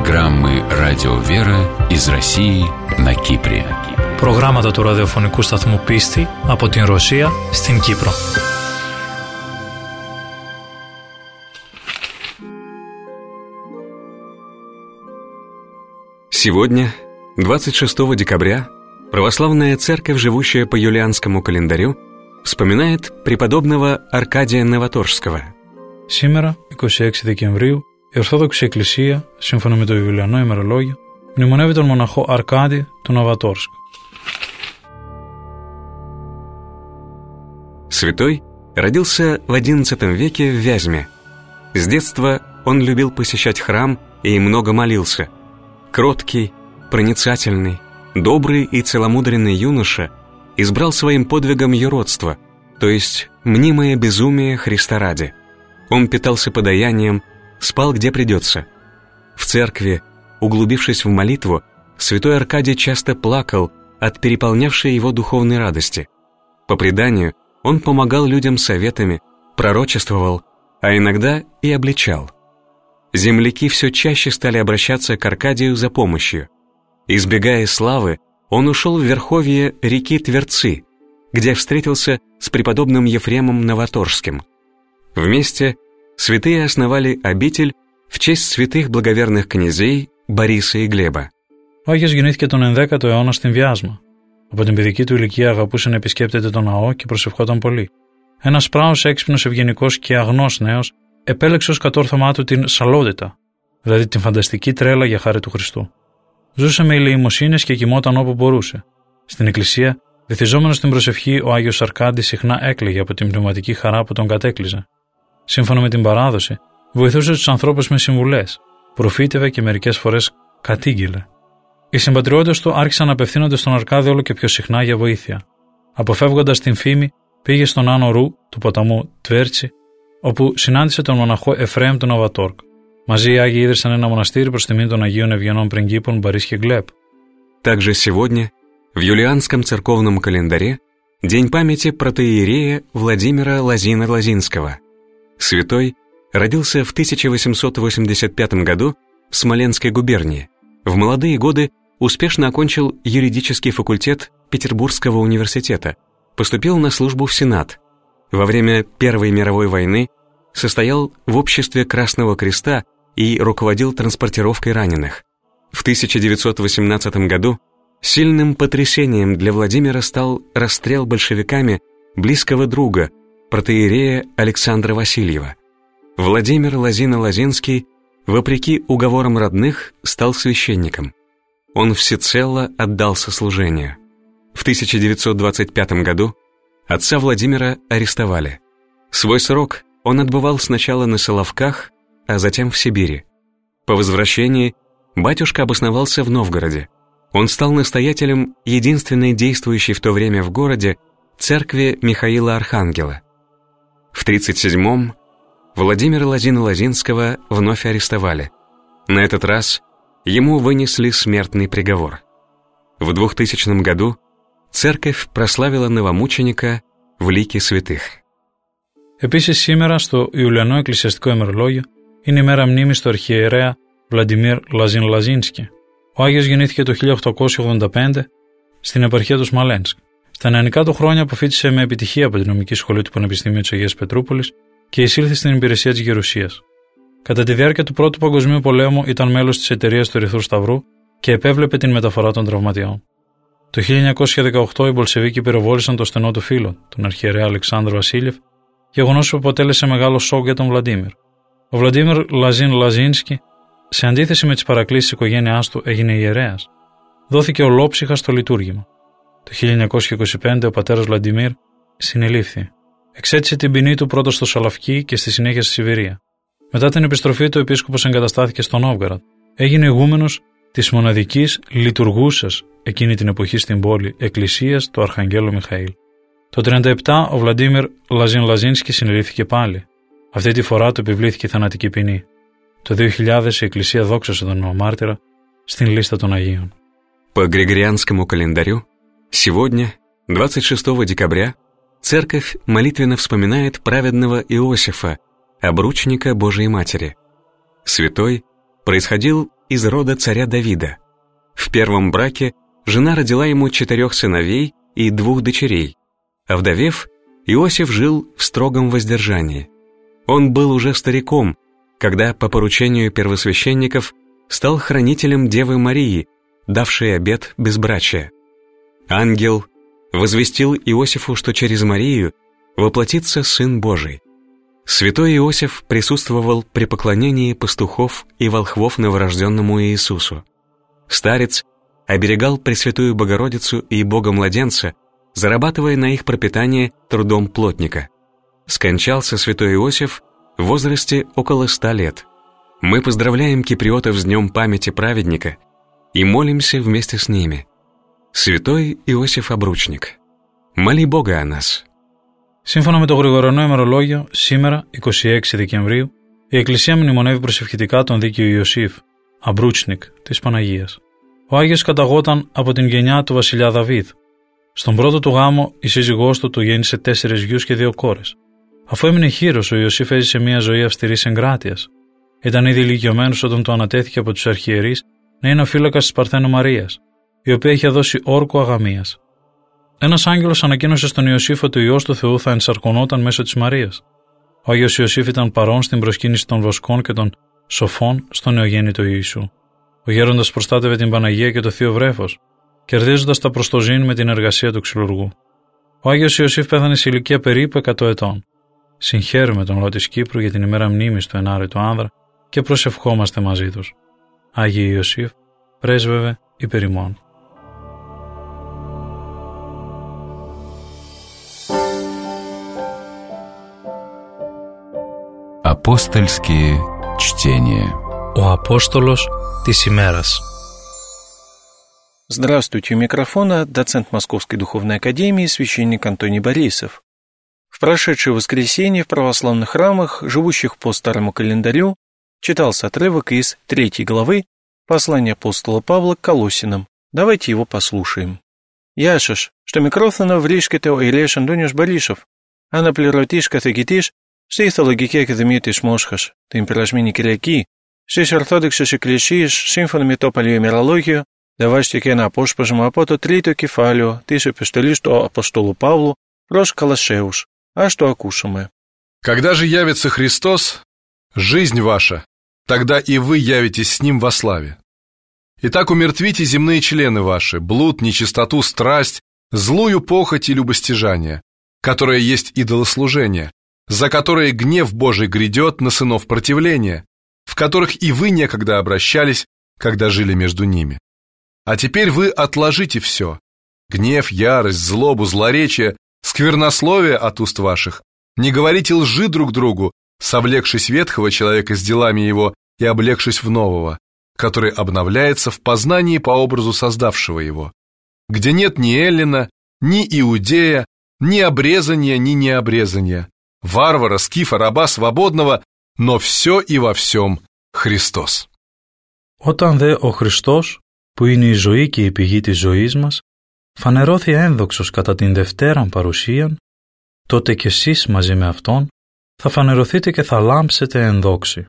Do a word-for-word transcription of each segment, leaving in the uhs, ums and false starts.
Программы «Радио Вера» из России на Κύπρη. Προγράμματα του ραδιοφωνικού σταθμού Πίστη από την Ρωσία στην Κύπρο. Сегодня, двадцать шестого декабря, православная церковь, живущая по юлианскому календарю, вспоминает преподобного Аркадия Новоторжского. Σήμερα, είκοσι έξι Δεκεμβρίου, η Ορθόδοξη Εκκλησία, σύμφωνα με το Ιουλιανό ημερολόγιο, μνημονεύει τον μοναχό Аркадия του Новоторжска. Святой родился в одиннадцатом веке в Вязьме. С детства он любил посещать храм и много молился. Кроткий, проницательный, добрый и целомудренный юноша избрал своим подвигом юродство, то есть мнимое безумие Христа ради. Он питался подаянием, спал где придется. В церкви, углубившись в молитву, святой Аркадий часто плакал от переполнявшей его духовной радости. По преданию, он помогал людям советами, пророчествовал, а иногда и обличал. Земляки все чаще стали обращаться к Аркадию за помощью. Избегая славы, он ушел в верховье реки Тверцы, где встретился с преподобным Ефремом Новоторжским. Вместе святые основали обитель в честь святых благоверных князей Бориса и Глеба. Ο Άγιος γεννήθηκε τον ενδέκατο αιώνα στην Βιάσμα. Από την παιδική του ηλικία αγαπούσε να επισκέπτεται τον ναό και προσευχόταν πολύ. Ένας πράος, έξυπνος, ευγενικός και αγνός νέος, επέλεξε ως κατόρθωμά του την σαλότητα, δηλαδή την φανταστική τρέλα για χάρη του Χριστού. Ζούσε με ηλεημοσύνες και κοιμόταν όπου μπορούσε. Στην εκκλησία, βυθιζόμενος στην προσευχή, ο Άγιος Αρκάντης συχνά έκλαιγε από την πνευματική χαρά που τον κατέκλυζε. Σύμφωνα με την παράδοση, βοηθούσε τους ανθρώπους με συμβουλές, προφήτευε και μερικές φορές κατήγγειλε. Οι συμπατριώτες του άρχισαν να απευθύνονται στον Αρκάδη όλο και πιο συχνά για βοήθεια. Αποφεύγοντας την φήμη, πήγε στον άνω Ρου του ποταμού Τβέρτσι, όπου συνάντησε τον μοναχό Εφραίμ του Новоторг. Μαζί οι Άγιοι ίδρυσαν ένα μοναστήρι προς τιμήν των Αγίων Ευγενών πριγκίπων Борис και Глеб. Также сегодня, в юлианском церковном календаре, день памяти протоиерея Владимира Лазина-Лазинского. Святой родился в тысяча восемьсот восемьдесят пятом году в Смоленской губернии. В молодые годы успешно окончил юридический факультет Петербургского университета, поступил на службу в Сенат. Во время Первой мировой войны состоял в обществе Красного Креста и руководил транспортировкой раненых. В тысяча девятьсот восемнадцатом году сильным потрясением для Владимира стал расстрел большевиками близкого друга, протоиерея Александра Васильева. Владимир Лазина-Лазинский, вопреки уговорам родных, стал священником. Он всецело отдался служению. В тысяча девятьсот двадцать пятом году отца Владимира арестовали. Свой срок он отбывал сначала на Соловках, а затем в Сибири. По возвращении батюшка обосновался в Новгороде. Он стал настоятелем единственной действующей в то время в городе церкви Михаила Архангела. В тридцать седьмом Владимира Лазина-Лазинского вновь арестовали. На этот раз ему вынесли смертный приговор. В двухтысячном году церковь прославила новомученика в лике святых. Επίσης σήμερα στο Ιουλιανό Εκκλησιαστικό ημερολόγιο είναι η μέρα μνήμης του αρχιερέα Βλαντιμίρ Λαζίν-Λαζίνσκι. Ο Άγιος γεννήθηκε το χίλια οκτακόσια ογδόντα πέντε στην επαρχία του Σμαλένσκ. Στα νεανικά του χρόνια αποφοίτησε με επιτυχία από την νομική σχολή του Πανεπιστημίου της Αγίας Πετρούπολης και εισήλθε στην υπηρεσία της Γερουσίας. Κατά τη διάρκεια του Πρώτου Παγκοσμίου Πολέμου ήταν μέλος της εταιρείας του Ερυθρού Σταυρού και επέβλεπε την μεταφορά των τραυματιών. Το χίλια εννιακόσια δεκαοκτώ οι Μπολσεβίκοι πυροβόλησαν το στενό του φίλο, τον αρχιερέα Αλεξάνδρο Βασίλευ, γεγονός που αποτέλεσε μεγάλο σοκ για τον Βλαντίμιρ. Ο Βλαντίμιρ Λαζίν-Λαζίνσκι, σε αντίθεση με τις παρακλήσεις της οικογένειάς του, έγινε ιερέας. Δόθηκε ολόψυχα στο λειτουργήμα. Το χίλια εννιακόσια είκοσι πέντε ο πατέρας Βλαντιμίρ συνελήφθη. Εξέτησε την ποινή του πρώτα στο Σαλαφκί και στη συνέχεια στη Σιβηρία. Μετά την επιστροφή του, ο επίσκοπος εγκαταστάθηκε στο Νόβγαραντ. Έγινε ηγούμενος της μοναδικής λειτουργούσας εκείνη την εποχή στην πόλη εκκλησίας του Αρχαγγέλου Μιχαήλ. Το τριάντα επτά ο Βλαντίμιρ Λαζίν-Λαζίνσκι συνελήφθηκε πάλι. Αυτή τη φορά του επιβλήθηκε θανατική ποινή. Το δύο χιλιάδες η Εκκλησία δόξασε τον νεομάρτυρα στην λίστα των Αγίων. По григорианскому календарю сегодня, двадцать шестого декабря, церковь молитвенно вспоминает праведного Иосифа, обручника Божией Матери. Святой происходил из рода царя Давида. В первом браке жена родила ему четырех сыновей и двух дочерей. Овдовев, Иосиф жил в строгом воздержании. Он был уже стариком, когда по поручению первосвященников стал хранителем Девы Марии, давшей обет безбрачия. Ангел возвестил Иосифу, что через Марию воплотится Сын Божий. Святой Иосиф присутствовал при поклонении пастухов и волхвов новорожденному Иисусу. Старец оберегал Пресвятую Богородицу и Бога-младенца, зарабатывая на их пропитание трудом плотника. Скончался святой Иосиф в возрасте около ста лет. Мы поздравляем киприотов с днем памяти праведника и молимся вместе с ними. Святой Иосиф Обручник, моли Бога о нас. Σύμφωνα με το Γρηγορανό ημερολόγιο, σήμερα, είκοσι έξι Δεκεμβρίου, η Εκκλησία μνημονεύει προσευχητικά τον δίκαιο Ιωσήφ, Αμπρούτσνικ της Παναγίας. Ο Άγιος καταγόταν από την γενιά του βασιλιά Δαβίδ. Στον πρώτο του γάμο, η σύζυγός του του γέννησε τέσσερις γιους και δύο κόρες. Αφού έμεινε χήρος, ο Ιωσήφ έζησε μια ζωή αυστηρής εγκράτειας. Ήταν ήδη ηλικιωμένος όταν του ανατέθηκε από τους αρχιερείς να είναι ο φύλακας της Παρθένου Μαρίας, η οποία είχε δώσει όρκο αγαμίας. Ένας άγγελος ανακοίνωσε στον Ιωσήφ ότι ο Υιός του Θεού θα ενσαρκωνόταν μέσω της Μαρίας. Ο Άγιος Ιωσήφ ήταν παρόν στην προσκύνηση των βοσκών και των σοφών στον νεογέννητο Ιησού. Ο γέροντας προστάτευε την Παναγία και το Θείο Βρέφος, κερδίζοντας τα προστοζήν με την εργασία του ξυλουργού. Ο Άγιος Ιωσήφ πέθανε σε ηλικία περίπου εκατό ετών. Συγχαίρουμε τον λαό της Κύπρου για την ημέρα μνήμης του ενάρετου άνδρα και προσευχόμαστε μαζί τους. Άγιε Ιωσήφ, πρέσβευε υπέρ ημών. Апостольские чтения. Ο Απόστολος της ημέρας. Здравствуйте, у микрофона доцент Московской Духовной Академии, священник Антоний Борисов. В прошедшее воскресенье в православных храмах, живущих по старому календарю, читался отрывок из третьей главы послания апостола Павла к Колоссянам. Давайте его послушаем. Яшаш, что микрофона вришкете о Илеш Антониуш Борисов, а на плеротишка тагитиш, что их логике кадемитиш мошхаш, тем пирожмини киряки, что их ортодоксиш и клишиш, симфонами топалью мирологию, давайте ке на пошпажему апото триту кефалию, тише пестолиш то апостолу Павлу, рош калашеуш, а что акушаме. Когда же явится Христос, жизнь ваша, тогда и вы явитесь с Ним во славе. Итак, умертвите земные члены ваши, блуд, нечистоту, страсть, злую похоть и любостяжание, которое есть идолослужение, за которое гнев Божий грядет на сынов противления, в которых и вы некогда обращались, когда жили между ними. А теперь вы отложите все: гнев, ярость, злобу, злоречие, сквернословие от уст ваших. Не говорите лжи друг другу, совлекшись ветхого человека с делами его и облегшись в нового, который обновляется в познании по образу создавшего его, где нет ни эллина, ни иудея, ни обрезания, ни необрезания, варвара, скифа, раба, свободного, но все и во всем Χριστός. Όταν δε ο Χριστός, που είναι η ζωή και η πηγή της ζωής μας, φανερώθη ένδοξος κατά την Δευτέραν παρουσίαν, τότε κι εσείς μαζί με Αυτόν θα φανερωθείτε και θα λάμψετε ενδόξη.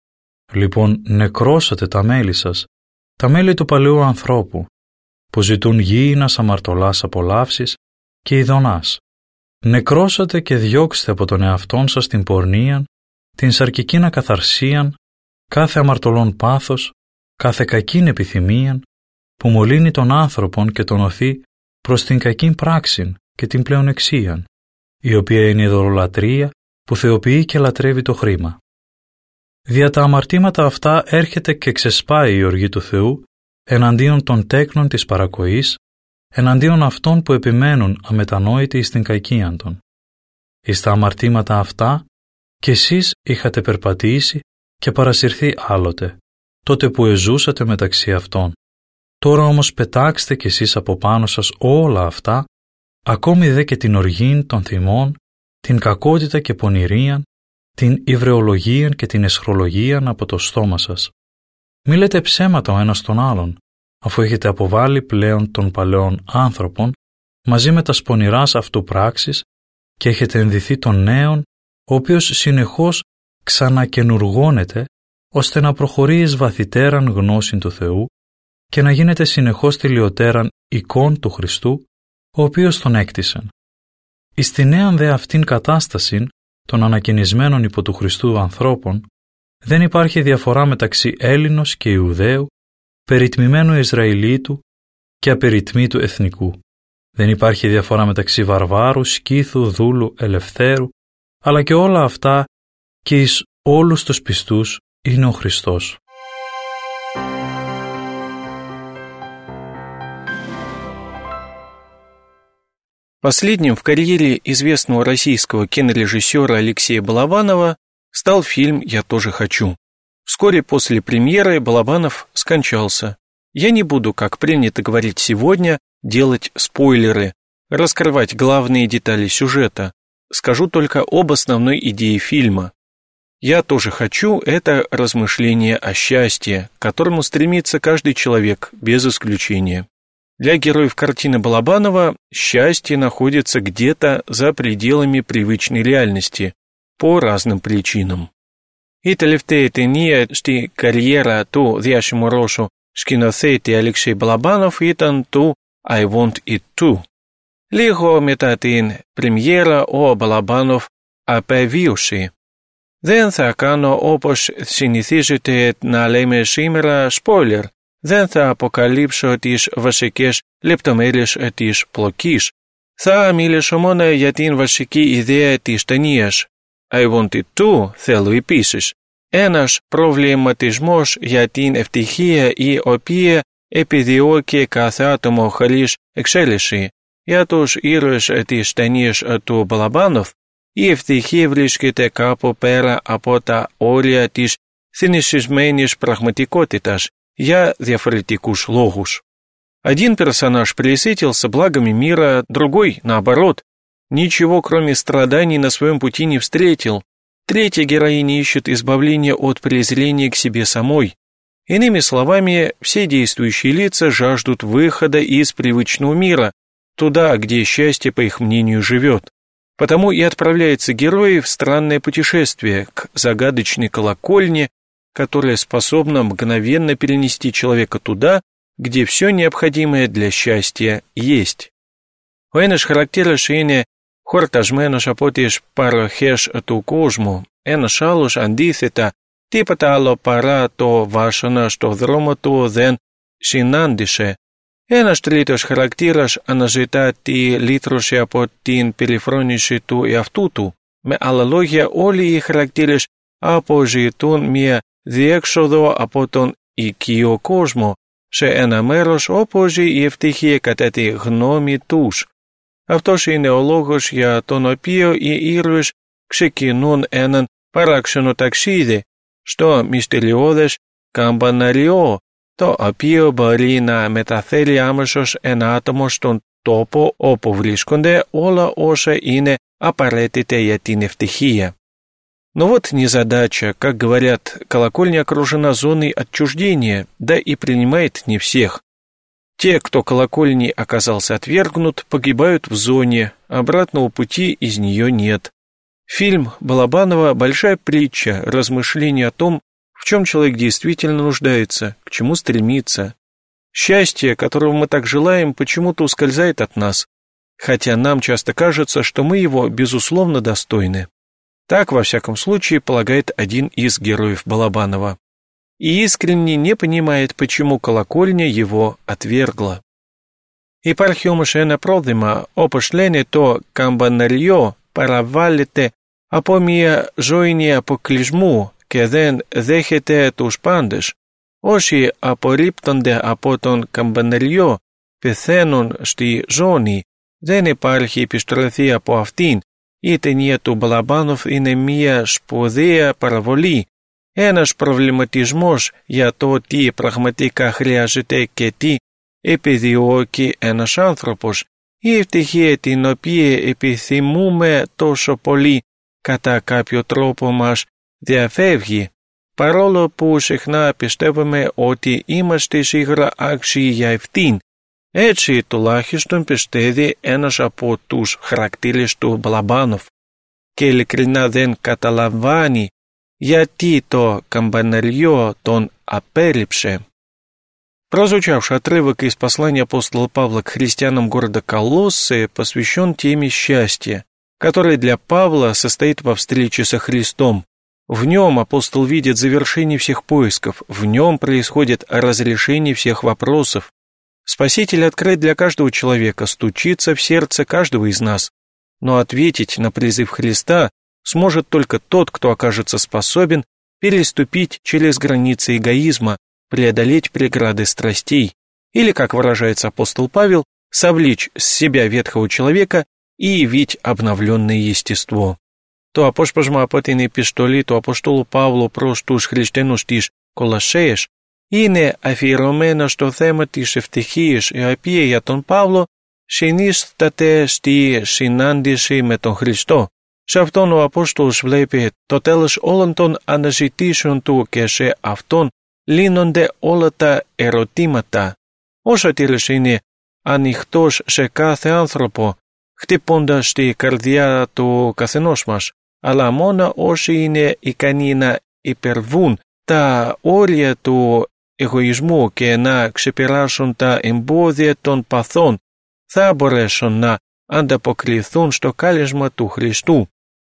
Λοιπόν, νεκρώσατε τα μέλη σας, τα μέλη του παλαιού ανθρώπου, που ζητούν γήινας αμαρτωλάς απολαύσεις και ειδονάς. Νεκρώσατε και διώξτε από τον εαυτόν σας την πορνείαν, την σαρκικήν ακαθαρσίαν, κάθε αμαρτωλόν πάθος, κάθε κακήν επιθυμίαν, που μολύνει τον άνθρωπον και τον οθεί προς την κακήν πράξην και την πλεονεξίαν, η οποία είναι η δωρολατρεία που θεοποιεί και λατρεύει το χρήμα. Δια τα αμαρτήματα αυτά έρχεται και ξεσπάει η οργή του Θεού εναντίον των τέκνων της παρακοής, εναντίον αυτών που επιμένουν αμετανόητοι στην κακίαν των. Εις τα αμαρτήματα αυτά κι εσείς είχατε περπατήσει και παρασυρθεί άλλοτε, τότε που εζούσατε μεταξύ αυτών. Τώρα όμως πετάξτε κι εσείς από πάνω σας όλα αυτά, ακόμη δε και την οργήν των θυμών, την κακότητα και πονηρίαν, την υβρεολογίαν και την εσχρολογίαν από το στόμα σας. Μη λέτε ψέματα ο ένας τον άλλον, αφού έχετε αποβάλει πλέον των παλαιών άνθρωπων μαζί με τα σπονηράς αυτού πράξεις και έχετε ενδυθεί τον νέον, ο οποίος συνεχώς ξανακαινουργώνεται ώστε να προχωρεί εις βαθυτέραν γνώσιν του Θεού και να γίνεται συνεχώς τελειωτέραν εικόν του Χριστού, ο οποίος τον έκτισεν. Εις την νέαν δε αυτήν κατάστασιν των ανακαινισμένων υπό του Χριστού ανθρώπων, δεν υπάρχει διαφορά μεταξύ Έλληνος και Ιουδαίου, περιτμημένου Ισραηλίτου και απεριτμήτου εθνικού. Δεν υπάρχει διαφορά μεταξύ βαρβάρου, σκύθου, δούλου, ελευθέρου, αλλά και όλα αυτά και εις όλους τους πιστούς είναι ο Χριστός. Последним в карьере известного российского кинорежиссера Алексея Балабанова стал фильм «Я тоже хочу». Вскоре после премьеры Балабанов скончался. Я не буду, как принято говорить сегодня, делать спойлеры, раскрывать главные детали сюжета. Скажу только об основной идее фильма. «Я тоже хочу» — это размышление о счастье, к которому стремится каждый человек, без исключения. Для героев картины Балабанова счастье находится где-то за пределами привычной реальности, по разным причинам. Η τελευταία ταινία στη καριέρα του διάσημου σκηνοθέτη Αλεξέη Μπαλαμπάνοφ ήταν το I Want It Too. Λίγο μετά την πρεμιέρα ο Μπαλαμπάνοφ απεβίωσε. Δεν θα κάνω, όπως συνηθίζεται να λέμε σήμερα, spoiler. Δεν θα αποκαλύψω τις βασικές λεπτομέρειες της πλοκής. Θα μιλήσω μόνο για την βασική ιδέα της ταινίας. I Want It Too θέλω επίσης. Ένας προβληματισμός για την ευτυχία η οποία επιδιώκει κάθε άτομο χωρίς εξέλιξη. Για τους ήρωες της ταινίας του Μπαλαμπάνοφ, η ευτυχία βρίσκεται κάπου πέρα από τα όρια της θνησισμένης πραγματικότητας για διαφορετικούς λόγους. Один персонаж пресытился благами мира, другой, наоборот, ничего кроме страданий на своем пути не встретил. Третья героиня ищет избавления от презрения к себе самой. Иными словами, все действующие лица жаждут выхода из привычного мира, туда, где счастье, по их мнению, живет. Потому и отправляются герои в странное путешествие к загадочной колокольне, которая способна мгновенно перенести человека туда, где все необходимое для счастья есть. Ο ένας χαρακτήρας είναι χορτασμένος από τις παροχές του κόσμου, ένας άλλος αντίθετα τίποτα άλλο παρά το βάσανα στο δρόμο του δεν συνάντησε. Ένας τρίτος χαρακτήρας αναζητά τη λύτρωση από την περιφρόνηση του εαυτού του. Με άλλα λόγια, όλοι οι χαρακτήρες αποζητούν μια διέξοδο από τον οικείο κόσμο σε ένα μέρος όπου ζει η ευτυχία κατά τη γνώμη τους. Αυτός είναι ο λόγος για τον οποίο οι ήρωες ξεκινούν έναν παράξενο ταξίδι στο μυστηριώδες καμπαναριό, το οποίο μπορεί να μεταφέρει άμεσως ένα άτομο στον τόπο όπου βρίσκονται όλα όσα είναι απαραίτητα για την ευτυχία. Но вот незадача, как говорят, колокольня окружена зоной отчуждения, да и принимает не всех. Те, кто колокольни оказался отвергнут, погибают в зоне, обратного пути из нее нет. Фильм Балабанова – большая притча, размышление о том, в чем человек действительно нуждается, к чему стремится. Счастье, которого мы так желаем, почему-то ускользает от нас, хотя нам часто кажется, что мы его, безусловно, достойны. Так, во всяком случае, полагает один из героев Балабанова. И искренне не понимает, почему колокольня его отвергла. Υπάρχει ένα πρόβλημα, όπως λένε το καμπαναριό παραβάλλεται από μια ζώνη αποκλεισμού και δεν δέχεται τους πάντες. Όσοι απορρίπτονται από τον καμπαναριό πεθαίνουν στη ζώνη, δεν υπάρχει επιστροφή από αυτήν. Η ταινία του Μπαλαμπάνοφ είναι μια σπουδαία παραβολή, ένας προβληματισμός για το τι πραγματικά χρειάζεται και τι επιδιώκει ένας άνθρωπος. Η ευτυχία την οποία επιθυμούμε τόσο πολύ κατά κάποιο τρόπο μας διαφεύγει, παρόλο που συχνά πιστεύουμε ότι είμαστε σίγουρα άξιοι για αυτήν. Έτσι τουλάχιστον πιστεύει ένας από τους χαρακτήρες του Μπαλαμπάνοφ και ειλικρινά δεν καταλαμβάνει γιατί το камбанарио τον απέρριψε. Прозвучавший отрывок из послания апостола Павла к христианам города Колоссы посвящен теме счастья, которое для Павла состоит во встрече со Христом. В нем апостол видит завершение всех поисков, в нем происходит разрешение всех вопросов. Спаситель открыт для каждого человека, стучится в сердце каждого из нас. Но ответить на призыв Христа сможет только тот, кто окажется способен переступить через границы эгоизма, преодолеть преграды страстей, или, как выражается апостол Павел, совлечь с себя ветхого человека и явить обновленное естество. Το απόσπασμα από την επιστολή του Αποστόλου Παύλου προς τους χριστιανούς της Κολασσέας είναι αφιερωμένο στο θέμα της ευτυχίας, η οποία για τον Παύλο συνίσταται στη συνάντηση με τον Χριστό. Σε αυτόν ο Απόστολος βλέπει το τέλος όλων των αναζητήσεων του και σε αυτόν λύνονται όλα τα ερωτήματα. Ο σωτήρας είναι ανοιχτός σε κάθε άνθρωπο, χτυπώντας τη καρδιά του καθενός μας, αλλά μόνο όσοι είναι ικανοί να υπερβούν τα όρια του εγωισμού και να ξεπεράσουν τα εμπόδια των παθών, θα μπορέσουν να ανταποκριθούν στο κάλεσμα του Χριστού.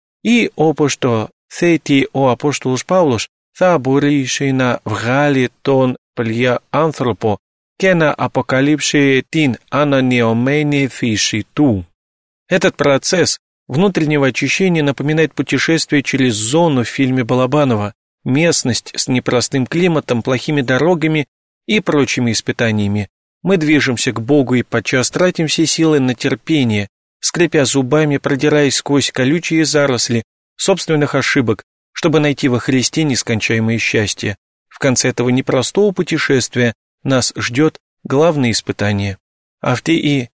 Ή όπως το θέτει ο Απόστολος Παύλος, θα μπορέσει να βγάλει τον παλιά άνθρωπο και να αποκαλύψει την ανανεωμένη фиси του. Этот процесс внутреннего очищения напоминает путешествие через зону в фильме Балабанова, местность с непростым климатом, плохими дорогами и прочими испытаниями. Мы движемся к Богу и подчас тратим все силы на терпение, скрипя зубами, продираясь сквозь колючие заросли собственных ошибок, чтобы найти во Христе нескончаемое счастье. В конце этого непростого путешествия нас ждет главное испытание. Αυτή η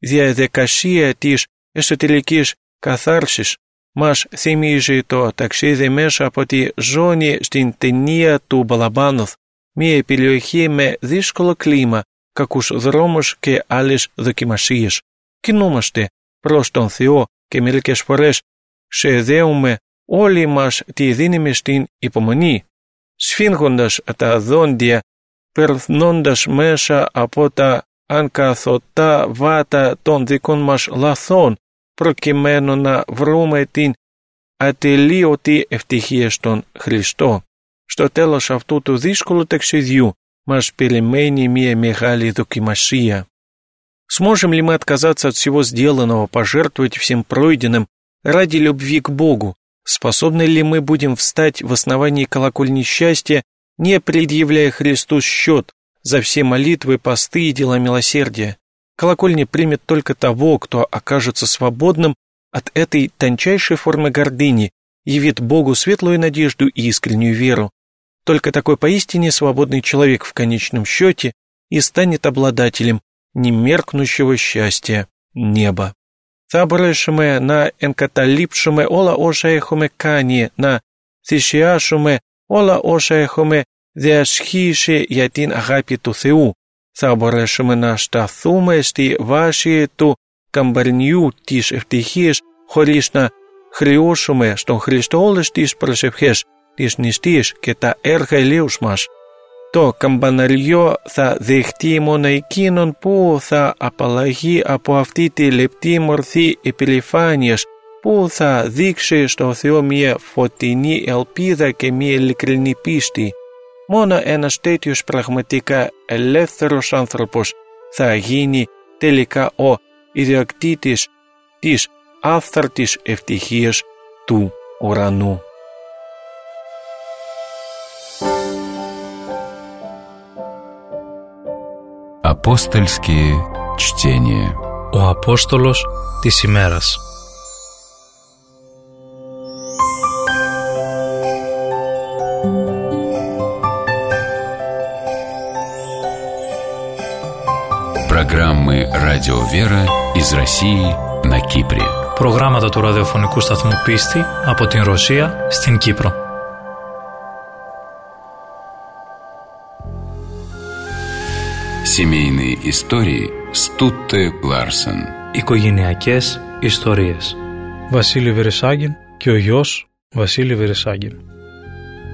διαδικασία της εσωτερικής καθάρσης μας θυμίζει το ταξίδι μέσα από τη ζώνη στην ταινία του Μπαλαμπάνοφ, μια περιοχή με δύσκολο κλίμα, κακούς δρόμους και άλλες δοκιμασίες. Κινούμαστε προς τον Θεό και μερικές φορές σχεδέουμε όλοι μας τη δύναμη στην υπομονή, σφίγγοντας τα δόντια, περνώντας μέσα από τα ανκαθωτά βάτα των δικών μας λαθών, προκειμένου να βρούμε την ατελείωτη ευτυχία στον Χριστό. Στο τέλος αυτού του δύσκολου ταξιδιού μας περιμένει μια μεγάλη δοκιμασία. Сможем ли мы отказаться от всего сделанного, пожертвовать всем пройденным ради любви к Богу? Способны ли мы будем встать в основании колокольни счастья, не предъявляя Христу счет за все молитвы, посты и дела милосердия? Колокольня примет только того, кто окажется свободным от этой тончайшей формы гордыни, явит Богу светлую надежду и искреннюю веру. Только такой поистине свободный человек в конечном счете и станет обладателем немеркнущего счастья неба. Θα μπορέσουμε να εγκαταλείψουμε όλα όσα έχουμε κάνει, να θυσιάσουμε όλα όσα έχουμε διασχίσει για την αγάπη του Θεού. Θα μπορέσουμε να σταθούμε στη βάση του καμπαρνιού της ευτυχίας χωρίς να χρεώσουμε στον Χριστό όλες τις προσευχές, τις νηστείες και τα έργα ελέους μας. Το καμπαναριό θα δεχτεί μόνο εκείνον που θα απαλλαγεί από αυτή τη λεπτή μορφή υπερηφάνειας, που θα δείξει στο Θεό μια φωτεινή ελπίδα και μια ειλικρινή πίστη. Μόνο ένας τέτοιος πραγματικά ελεύθερος άνθρωπος θα γίνει τελικά ο ιδιοκτήτης της άφθαρτης ευτυχίας του ουρανού. Апостольские чтения. Ο Απόστολος της ημέρας. Программы «Радио Вера» из России на Кипре. Προγράμματα του ραδιοφωνικού σταθμού Πίστη από την Ρωσία στην Κύπρο. Семейные истории с Тутте Ларсен. Οικογενειακές ιστορίες. Βασίλη Βερεσάγγιν και ο γιος Βασίλη Βερεσάγγιν.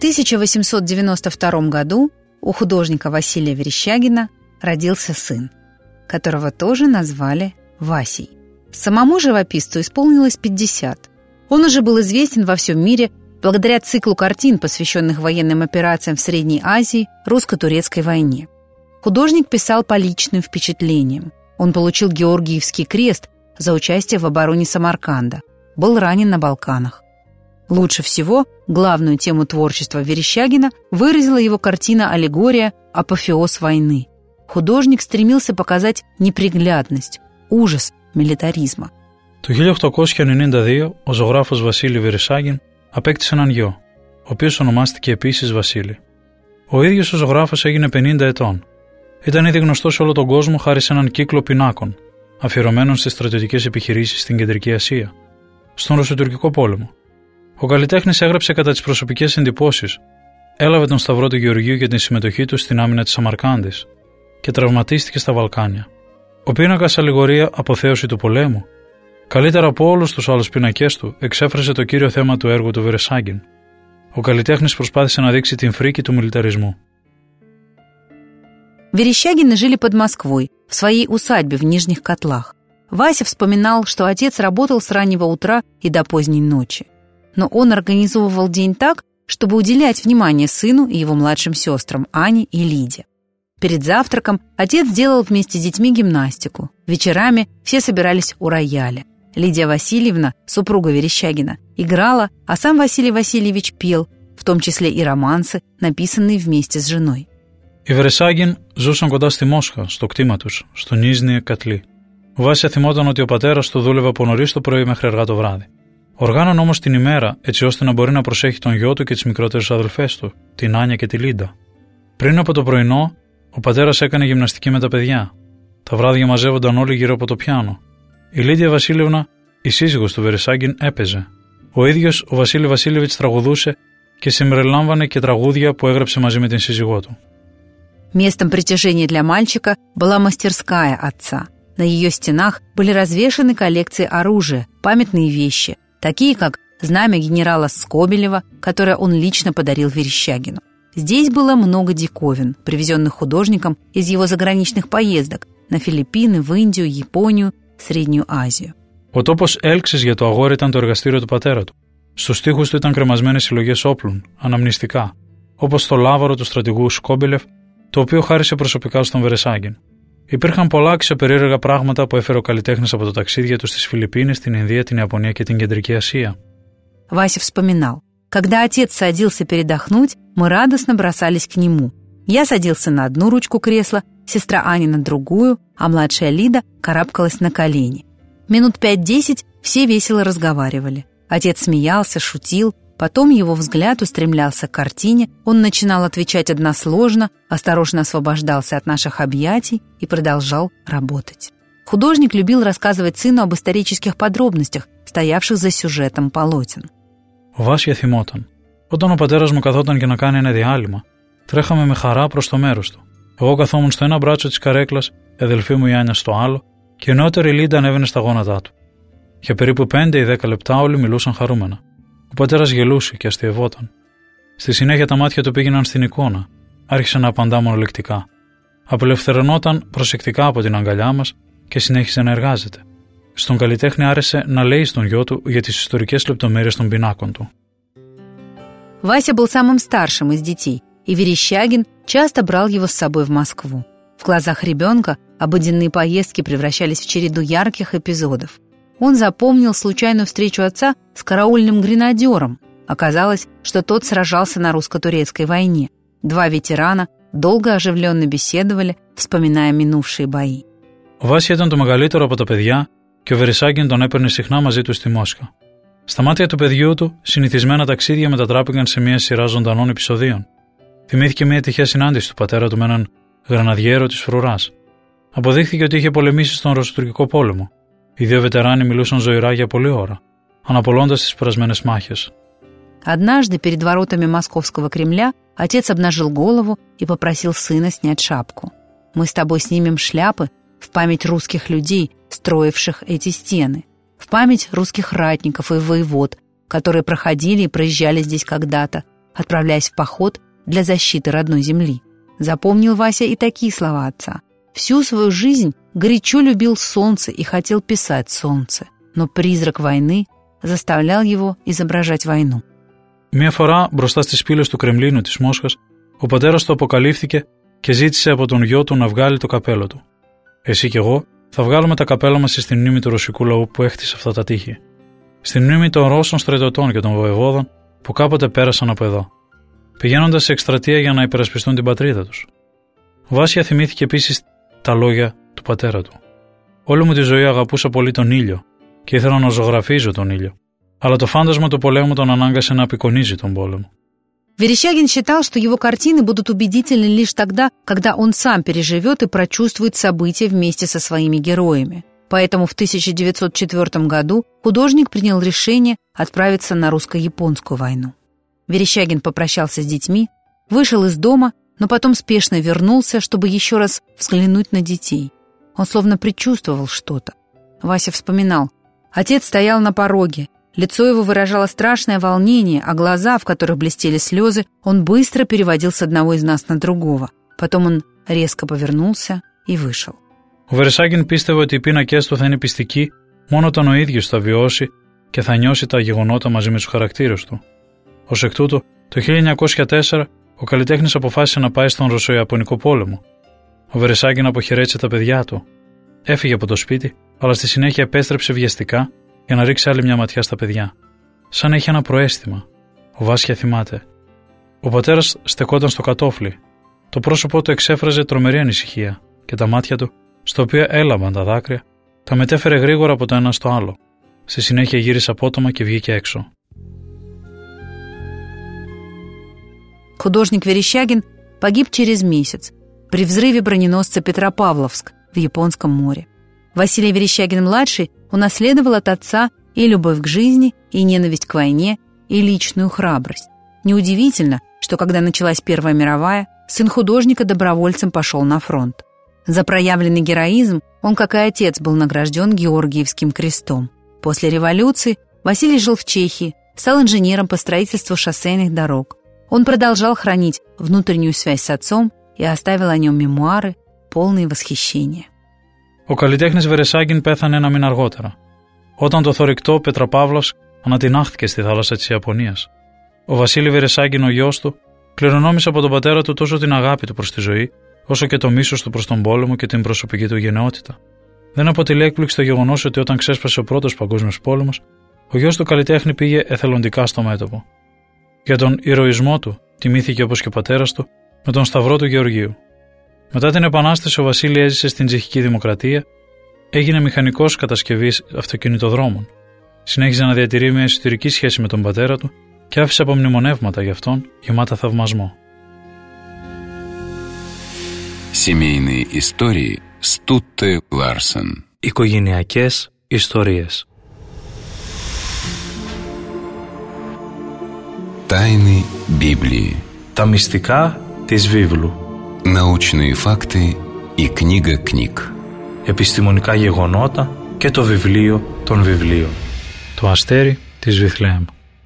тысяча восемьсот девяносто втором году у художника Василия Верещагина родился сын, которого тоже назвали Васей. Самому живописцу исполнилось пятьдесят. Он уже был известен во всем мире благодаря циклу картин, посвященных военным операциям в Средней Азии, русско-турецкой войне. Художник писал по личным впечатлениям. Он получил Георгиевский крест за участие в обороне Самарканда, был ранен на Балканах. Лучше всего главную тему творчества Верещагина выразила его картина «Аллегория. Апофеоз войны». Художник στремился показать неприглядность, ужас милитаризма. Το χίλια οκτακόσια ενενήντα δύο ο ζωγράφος Βασίλη Βερεσάγιν απέκτησε έναν γιο, ο οποίος ονομάστηκε επίσης Βασίλη. Ο ίδιος ο ζωγράφος έγινε πενήντα ετών. Ήταν ήδη γνωστός σε όλο τον κόσμο χάρη σε έναν κύκλο πινάκων, αφιερωμένων στις στρατιωτικές επιχειρήσεις στην Κεντρική Ασία, στον Ρωσοτουρκικό πόλεμο. Ο καλλιτέχνης έγραψε κατά τις προσωπικές εντυπώσεις, έλαβε τον Σταυρό του Γεωργίου για την συμμετοχή του στην άμυνα της Σαμαρκάνδης και τραυματίστηκε στα Βαλκάνια. Ο πίνακας Αλληγορία Αποθέωση του πολέμου, καλύτερα από όλους τους άλλους πίνακες του, εξέφρασε το κύριο θέμα του έργου του Вересагин. Ο καλλιτέχνης προσπάθησε να δείξει την φρίκη του μιλιταρισμού. Верещагины жили под Москвой, в своей усадьбе в Нижних Котлах. Вася вспоминал, что отец работал с раннего утра и до поздней ночи. Но он организовывал день так, чтобы уделять внимание сыну и его младшим сестрам Ане и Лиде. Перед завтраком отец делал вместе с детьми гимнастику. Вечерами все собирались у рояля. Лидия Васильевна, супруга Верещагина, играла, а сам Василий Васильевич пел, в том числе и романсы, написанные вместе с женой. Οι Вересагин ζούσαν κοντά στη Μόσχα, στο κτήμα τους, στο Νίζνιε Κατλί. Ο Βάσια θυμόταν ότι ο πατέρας του δούλευε από νωρίς το πρωί μέχρι αργά το βράδυ. Οργάνωνε όμως την ημέρα έτσι ώστε να μπορεί να προσέχει τον γιο του και τις μικρότερες αδελφές του, την Άνια και τη Λίντα. Πριν από το πρωινό, ο πατέρας έκανε γυμναστική με τα παιδιά. Τα βράδια μαζεύονταν όλοι γύρω από το πιάνο. Η Λίδια Βασίλευνα, η σύζυγος του Вересагин, έπαιζε. Ο ίδιος ο Βασίλη Βασίλεβιτς τραγουδούσε και συμπεριλάμβανε και τραγούδια που έγραψε μαζί με την σύζυγό του. Местом притяжения для мальчика была мастерская отца. На ее стенах были развешаны коллекции оружия, памятные вещи, такие как знамя генерала Скобелева, которое он лично подарил Верещагину. Здесь было много диковин, привезенных художником из его заграничных поездок на Филиппины, в Индию, Японию, Среднюю Азию. Ο τόπος έλξης για το αγόρι ήταν το εργαστήριο του πατέρα του. Στους τοίχους του ήταν κρεμασμένες συλλογές όπλων, αναμνηστικά, όπως το λάβαρο του στρατηγού Σκόμπελεφ, το οποίο χάρισε προσωπικά στον Вересагин. Υπήρχαν πολλά αξιοπερίεργα πράγματα που έφερε ο καλλιτέχνης από το ταξίδια του στις Φιλιππίνες, την Ινδία, την Ιαπωνία και την Κεντρική Ασία. Вася вспоминал. Когда отец садился передохнуть, мы радостно бросались к нему. Я садился на одну ручку кресла, сестра Аня на другую, а младшая Лида карабкалась на колени. Минут пять-десять все весело разговаривали. Отец смеялся, шутил, потом его взгляд устремлялся к картине, он начинал отвечать односложно, осторожно освобождался от наших объятий и продолжал работать. Художник любил рассказывать сыну об исторических подробностях, стоявших за сюжетом полотен. Ο Βάσια θυμόταν. Όταν ο πατέρας μου καθόταν για να κάνει ένα διάλειμμα, τρέχαμε με χαρά προς το μέρος του. Εγώ καθόμουν στο ένα μπράτσο της καρέκλας, η αδελφή μου η Άνια στο άλλο, και η νεότερη Λίντα ανέβαινε στα γόνατά του. Για περίπου πέντε ή δέκα λεπτά όλοι μιλούσαν χαρούμενα. Ο πατέρας γελούσε και αστειευόταν. Στη συνέχεια τα μάτια του πήγαιναν στην εικόνα, άρχισε να απαντά μονολεκτικά. Απελευθερωνόταν προσεκτικά από την αγκαλιά μας και συνέχισε να εργάζεται. Στον καλλιτέχνη άρεσε να λέει στον γιο του για τις ιστορικές λεπτομέρειες των πινάκων του. Вася был самым старшим из детей, и Верещагин часто брал его с собой в Москву. В глазах ребенка обыденные поездки превращались в череду ярких эпизодов. Он запомнил случайную встречу отца с караульным гренадером. Оказалось, что тот сражался на русско-турецкой войне. Два ветерана долго оживленно беседовали, вспоминая минувшие бои. Ο Βάσια ήταν το μεγαλύτερο από τα παιδιά και ο Вересагин τον έπαιρνε συχνά μαζί του στη Μόσχα. Στα μάτια του παιδιού του, συνηθισμένα ταξίδια μετατράπηκαν σε μια σειρά ζωντανών επεισοδίων. Θυμήθηκε μια τυχαία συνάντηση του πατέρα του με έναν γραναδιέρο της Φρουράς. Αποδείχθηκε ότι είχε πολεμήσει στον Ρωσοτουρκικό πόλεμο. Οι δύο βετεράνοι μιλούσαν ζωηρά για πολλή ώρα, αναπολώντας τις περασμένες μάχες. Однажды перед воротами Московского Кремля отец обнажил голову и попросил сына снять шапку. «Мы с тобой снимем шляпы в память русских людей, строивших эти стены, в память русских ратников и воевод, которые проходили и проезжали здесь когда-то, отправляясь в поход для защиты родной земли. Запомнил Вася и такие слова отца. Всю свою жизнь горячо любил солнце и хотел писать солнце, но призрак войны заставлял его изображать войну. Μία φορά, μπροστά στις πύλες του Κρεμλίνου της Μόσχας, ο πατέρας του αποκαλύφθηκε και ζήτησε από τον γιο του να βγάλει το καπέλο του. Εσύ και εγώ θα βγάλουμε τα καπέλα μας στη μνήμη του ρωσικού λαού που έχτισε αυτά τα τείχη. Στη μνήμη των Ρώσων στρατιωτών και των βοεβόδων που κάποτε πέρασαν από εδώ, πηγαίνοντας σε εκστρατεία για να υπερασπιστούν την πατρίδα τους. Ο Βάσια θυμήθηκε επίσης τα λόγια του πατέρα του. Όλη μου τη ζωή αγαπούσα πολύ τον ήλιο και ήθελα να ζωγραφίζω τον ήλιο. Αλλά το φάντασμα του πολέμου τον ανάγκασε να απεικονίζει τον πόλεμο. Верещагин считал, что его картины будут убедительны лишь тогда, когда он сам переживет и прочувствует события вместе со своими героями. Поэтому в тысяча девятьсот четвёртом году художник принял решение отправиться на русско-японскую войну. Верещагин попрощался с детьми, вышел из дома, но потом спешно вернулся, чтобы еще раз взглянуть на детей. Он словно предчувствовал что-то. Вася вспоминал. Отец стоял на пороге. Лицо его выражало страшное волнение, а глаза, в которых блестели слезы, он быстро переводил с одного из нас на другого. Потом он резко повернулся и вышел. Ο Βερεσάγκιν πίστευε ότι οι πίνακές του θα είναι πιστικοί μόνο όταν ο ίδιος θα βιώσει και θα νιώσει τα γεγονότα μαζί με τους χαρακτήρες του. Ως εκ τούτου, το χίλια εννιακόσια τέσσερα ο καλλιτέχνης αποφάσισε να πάει στον Ρωσο-Ιαπωνικό πόλεμο. Ο Βερεσάγκιν αποχαιρέτησε τα παιδιά του. Έφυγε από το σπίτι, αλλά στη συνέχεια επέστρεψε βιαστικά για να ρίξει άλλη μια ματιά στα παιδιά. Σαν είχε ένα προαίσθημα. Ο Βάσια θυμάται. Ο πατέρας στεκόταν στο κατόφλι. Το πρόσωπό του εξέφραζε τρομερή ανησυχία και τα μάτια του, στα οποία έλαμπαν τα δάκρυα, τα μετέφερε γρήγορα από το ένα στο άλλο. Στη συνέχεια γύρισε απότομα και βγήκε έξω. Художник Верещагин погиб через месяц при взрыве броненосца Петропавловск в Японском море. Василий Верещагин-младший унаследовал от отца и любовь к жизни, и ненависть к войне, и личную храбрость. Неудивительно, что когда началась Первая мировая, сын художника добровольцем пошел на фронт. За проявленный героизм он, как и отец, был награжден Георгиевским крестом. После революции Василий жил в Чехии, стал инженером по строительству шоссейных дорог. Он продолжал хранить внутреннюю связь с отцом и оставил о нем мемуары, полные восхищения. Ο καλλιτέχνης Βερεσάγκιν πέθανε ένα μήνα αργότερα, όταν το θωρηκτό Πετροπαύλοβσκ ανατινάχθηκε στη θάλασσα της Ιαπωνίας. Ο Βασίλη Βερεσάγκιν, ο γιος του, κληρονόμησε από τον πατέρα του τόσο την αγάπη του προς τη ζωή, όσο και το μίσος του προς τον πόλεμο και την προσωπική του γενναιότητα. Δεν αποτελεί έκπληξη το γεγονός ότι όταν ξέσπασε ο πρώτος παγκόσμιος πόλεμος, ο γιος του καλλιτέχνη πήγε εθελοντικά στο μέτωπο. Για τον ηρωισμό του τιμήθηκε όπως και ο πατέρας του με τον Σταυρό του Γεωργίου. Μετά την Επανάσταση, ο Βασίλη έζησε στην Τσεχική Δημοκρατία, έγινε μηχανικός κατασκευής αυτοκινητοδρόμων. Συνέχιζε να διατηρεί μια εσωτερική σχέση με τον πατέρα του και άφησε απομνημονεύματα για αυτόν γεμάτα θαυμασμό. Семейные истории с Тутте Ларсен. Οικογενειακές ιστορίες. Тайны Библии. Τα μυστικά της βίβλου. Научные факты и книга книг. Επιστημονικά γεγονότα και το βιβλίο των βιβλίων. Το αστέρι της Βιθλεέμ.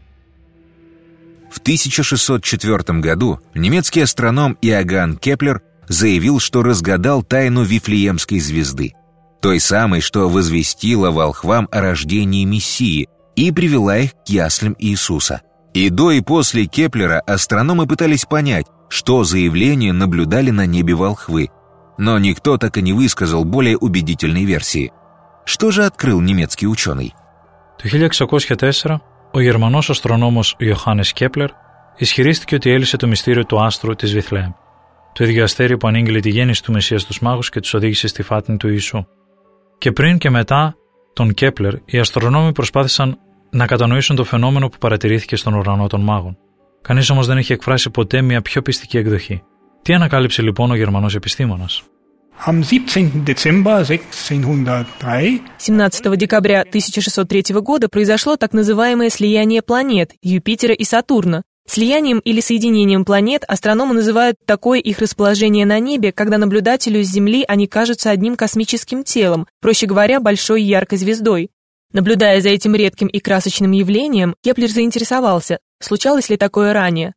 В тысяча шестьсот четвёртом году немецкий астроном Иоганн Кеплер заявил, что разгадал тайну Вифлеемской звезды, той самой, что возвестила волхвам о рождении Мессии и привела их к яслям Иисуса. И до и после Кеплера астрономы пытались понять, что за явление наблюдали на небе волхвы, но никто так и не высказал более убедительной версии. Что же открыл немецкий ученый? Το χίλια εξακόσια τέσσερα, ο Γερμανός αστρονόμος Ιωάννης Κέπλερ ισχυρίστηκε ότι έλυσε το μυστήριο του άστρου της Βιθλεέμ, το ίδιο αστέρι που ανήγγειλε τη γέννηση του Μεσσία στους μάγους και τους οδήγησε στη φάτνη του Ιησού. Και πριν και μετά τον Κέπλερ, οι αστρονόμοι προσπάθησαν να κατανοήσουν το φαινόμενο που παρατηρήθηκε στον ουρανό των μάγων. Κανείς όμως δεν είχε εκφράσει ποτέ μια πιο πιστική εκδοχή. Τι ανακάλυψε λοιπόν ο Γερμανός επιστήμονας? семнадцатого декабря тысяча шестьсот третьего года произошло так называемое слияние планет Юпитера и Сатурна. Слиянием или соединением планет астрономы называют такое их расположение на небе, когда наблюдателю с Земли они кажутся одним космическим телом, проще говоря, большой яркой звездой. Наблюдая за этим редким и красочным явлением, Кеплер заинтересовался, случалось ли такое ранее.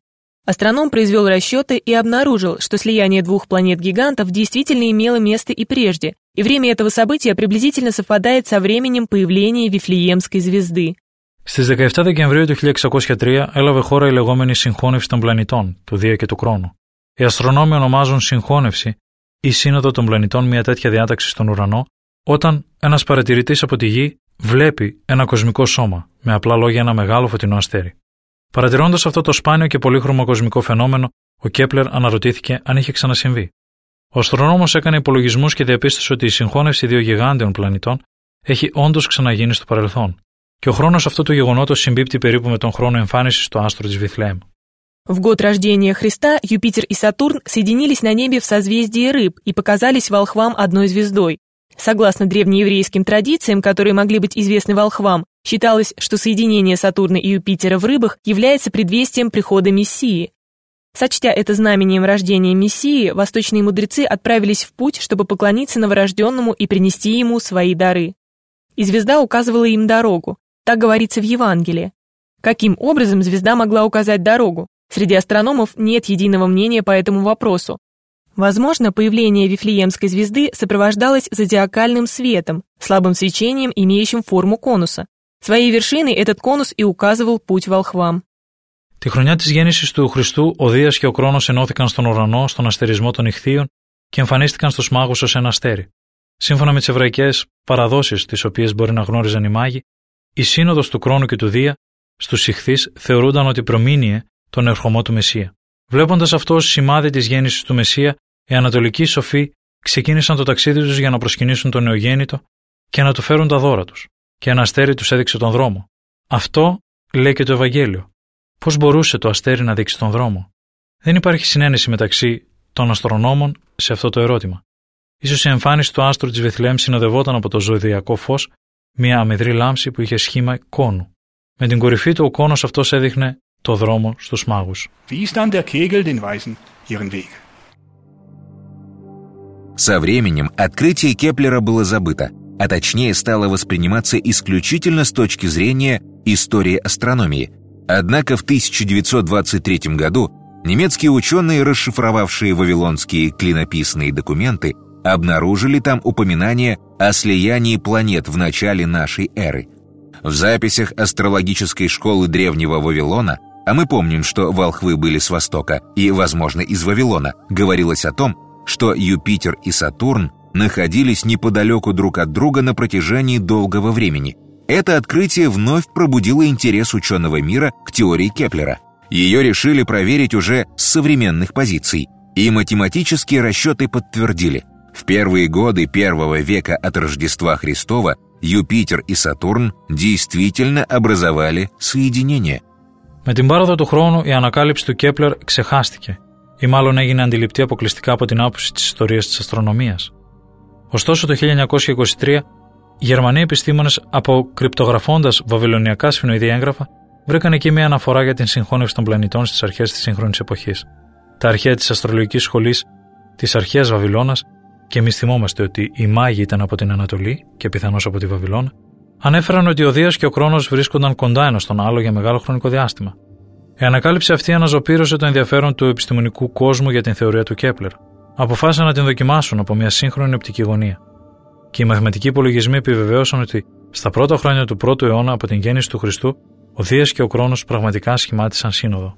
Астроном произвел расчеты и обнаружил, что слияние двух планет-гигантов действительно имело место и прежде, и время этого события приблизительно совпадает со временем появления Вифлеемской звезды. Στις δεκαεφτά Δεκεμβρίου του χίλια εξακόσια τρία έλαβε χώρα η λεγόμενη συγχώνευση των πλανητών, του Δία και του Χρόνου. Οι αστρονόμοι ονομάζουν συγχώνευση ή σύνοδο των πλανητών μια τέτοια διάταξη στον ουρανό, όταν ένας παρατηρητής από τη Γη βλέπει ένα κοσμικό σώμα, με απλά λόγια ένα μεγάλο φωτεινό αστέρι. Παρατηρώντας αυτό το σπάνιο και πολύχρωμο κοσμικό φαινόμενο, ο Κέπλερ αναρωτήθηκε αν είχε ξανασυμβεί. Ο αστρονόμος έκανε υπολογισμούς και διαπίστωσε ότι η συγχώνευση δύο γιγάντιων πλανητών έχει όντως ξαναγίνει στο παρελθόν, και ο χρόνος αυτού του γεγονότος συμπίπτει περίπου με τον χρόνο εμφάνισης του άστρου της Βιθλεέμ. В год рождения Христа Юпитер и Сатурн соединились на небе в созвездии Рыб и показались волхвам одной звездой. Согласно древнееврейским традициям, которые могли быть известны волхвам, считалось, что соединение Сатурна и Юпитера в Рыбах является предвестием прихода Мессии. Сочтя это знамением рождения Мессии, восточные мудрецы отправились в путь, чтобы поклониться новорожденному и принести ему свои дары. И звезда указывала им дорогу. Так говорится в Евангелии. Каким образом звезда могла указать дорогу? Среди астрономов нет единого мнения по этому вопросу. Возможно, появление Вифлеемской звезды сопровождалось зодиакальным светом, слабым свечением, имеющим форму конуса. Своей вершиной этот конус и указывал путь волхвам. Τη χρονιά της γέννησης του Χριστού, ο Δίας και ο Κρόνος ενώθηκαν στον ουρανό, στον αστερισμό των Ιχθύων και εμφανίστηκαν στους μάγους ως ένα αστέρι. Σύμφωνα με τις εβραϊκές παραδόσεις, τις οποίες μπορεί να γνώριζαν οι μάγοι, η σύνοδος του Κρόνου και του Δία στους Ιχθύς θεωρούνταν ότι προμήνυε τον ερχομό του Μεσσία. Βλέποντας αυτό ως σημάδι της γέννησης του Μεσσία, οι ανατολικοί σοφοί ξεκίνησαν το ταξίδι τους για να προσκυνήσουν τον νεογέννητο και να του φέρουν τα δώρα τους, και ένα αστέρι τους έδειξε τον δρόμο. Αυτό λέει και το Ευαγγέλιο. Πώς μπορούσε το αστέρι να δείξει τον δρόμο? Δεν υπάρχει συνένεση μεταξύ των αστρονόμων σε αυτό το ερώτημα. Ίσως η εμφάνιση του άστρου της Βιθλεέμ συνοδευόταν από το ζωδιακό φως, μια αμυδρή λάμψη που είχε σχήμα κόνου. Με την κορυφή του ο κόνος αυτός έδειχνε το δρόμο στους μάγους. Со временем открытие Кеплера было забыто, а точнее стало восприниматься исключительно с точки зрения истории астрономии. Однако в тысяча девятьсот двадцать третьем году немецкие ученые, расшифровавшие вавилонские клинописные документы, обнаружили там упоминание о слиянии планет в начале нашей эры. В записях астрологической школы древнего Вавилона, а мы помним, что волхвы были с Востока и, возможно, из Вавилона, говорилось о том, что Юпитер и Сатурн находились неподалеку друг от друга на протяжении долгого времени. Это открытие вновь пробудило интерес ученого мира к теории Кеплера. Ее решили проверить уже с современных позиций, и математические расчеты подтвердили. В первые годы первого века от Рождества Христова Юпитер и Сатурн действительно образовали соединение. Με την πάροδο του χρόνου, η ανακάλυψη του Κέπλερ ξεχάστηκε, ή μάλλον έγινε αντιληπτή αποκλειστικά από την άποψη της ιστορίας της αστρονομίας. Ωστόσο, το χίλια εννιακόσια είκοσι τρία, οι Γερμανοί επιστήμονες, αποκρυπτογραφώντας βαβυλωνιακά σφινοειδή έγγραφα, βρήκαν εκεί μια αναφορά για την συγχώνευση των πλανητών στις αρχές της σύγχρονης εποχής. Τα αρχαία της αστρολογικής σχολής της αρχαίας Βαβυλώνας, και εμείς θυμόμαστε ότι οι μάγοι ήταν από την Ανατολή και πιθανώς από τη Βαβυλώνα, ανέφεραν ότι ο Δίας και ο Κρόνος βρίσκονταν κοντά ένας στον άλλο για μεγάλο χρονικό διάστημα. Η ανακάλυψη αυτή αναζωπήρωσε το ενδιαφέρον του επιστημονικού κόσμου για την θεωρία του Κέπλερ. Αποφάσισαν να την δοκιμάσουν από μια σύγχρονη οπτική γωνία. Και οι μαθηματικοί υπολογισμοί επιβεβαίωσαν ότι στα πρώτα χρόνια του πρώτου αιώνα από την γέννηση του Χριστού, ο Δίας και ο Κρόνος πραγματικά σχημάτισαν σύνοδο.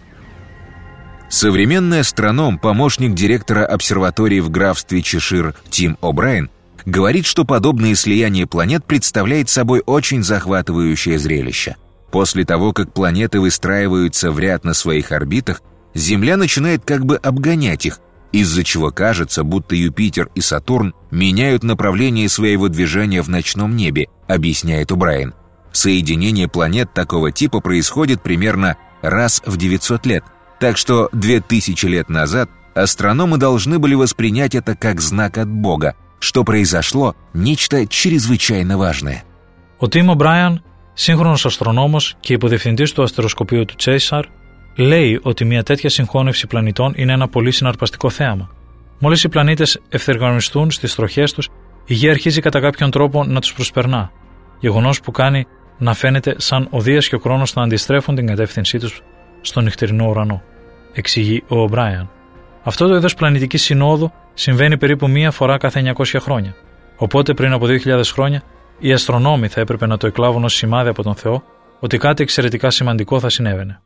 Современный астроном, помощник директора обсерватории в графстве Чешир Тим О'Брайен, говорит, что подобное слияние планет представляет собой очень захватывающее зрелище. После того, как планеты выстраиваются в ряд на своих орбитах, Земля начинает как бы обгонять их, из-за чего кажется, будто Юпитер и Сатурн меняют направление своего движения в ночном небе, объясняет О'Брайен. Соединение планет такого типа происходит примерно раз в девятьсот лет, так что две тысячи лет назад астрономы должны были воспринять это как знак от Бога, что произошло нечто чрезвычайно важное. Ο Τιμ Ο'Μπράιαν, σύγχρονος αστρονόμος και υποδιευθυντής του αστεροσκοπείου του Τσέισαρ, λέει ότι μια τέτοια συγχώνευση πλανητών είναι ένα πολύ συναρπαστικό θέαμα. Μόλις οι πλανήτες ευθυγραμμιστούν στις τροχές τους, η Γη αρχίζει κατά κάποιον τρόπο να τους προσπερνά, γεγονός που κάνει να φαίνεται σαν ο Δίας και ο Κρόνος να αντιστρέφουν την κατεύθυνσή τους στον νυχτερινό ουρανό. εξηγεί ο Ο'Μπράιαν. Αυτό το είδος πλανητικής συνόδου συμβαίνει περίπου μία φορά κάθε εννιακόσια χρόνια. Οπότε πριν από δύο χιλιάδες χρόνια οι αστρονόμοι θα έπρεπε να το εκλάβουν ως σημάδι από τον Θεό ότι κάτι εξαιρετικά σημαντικό θα συνέβαινε.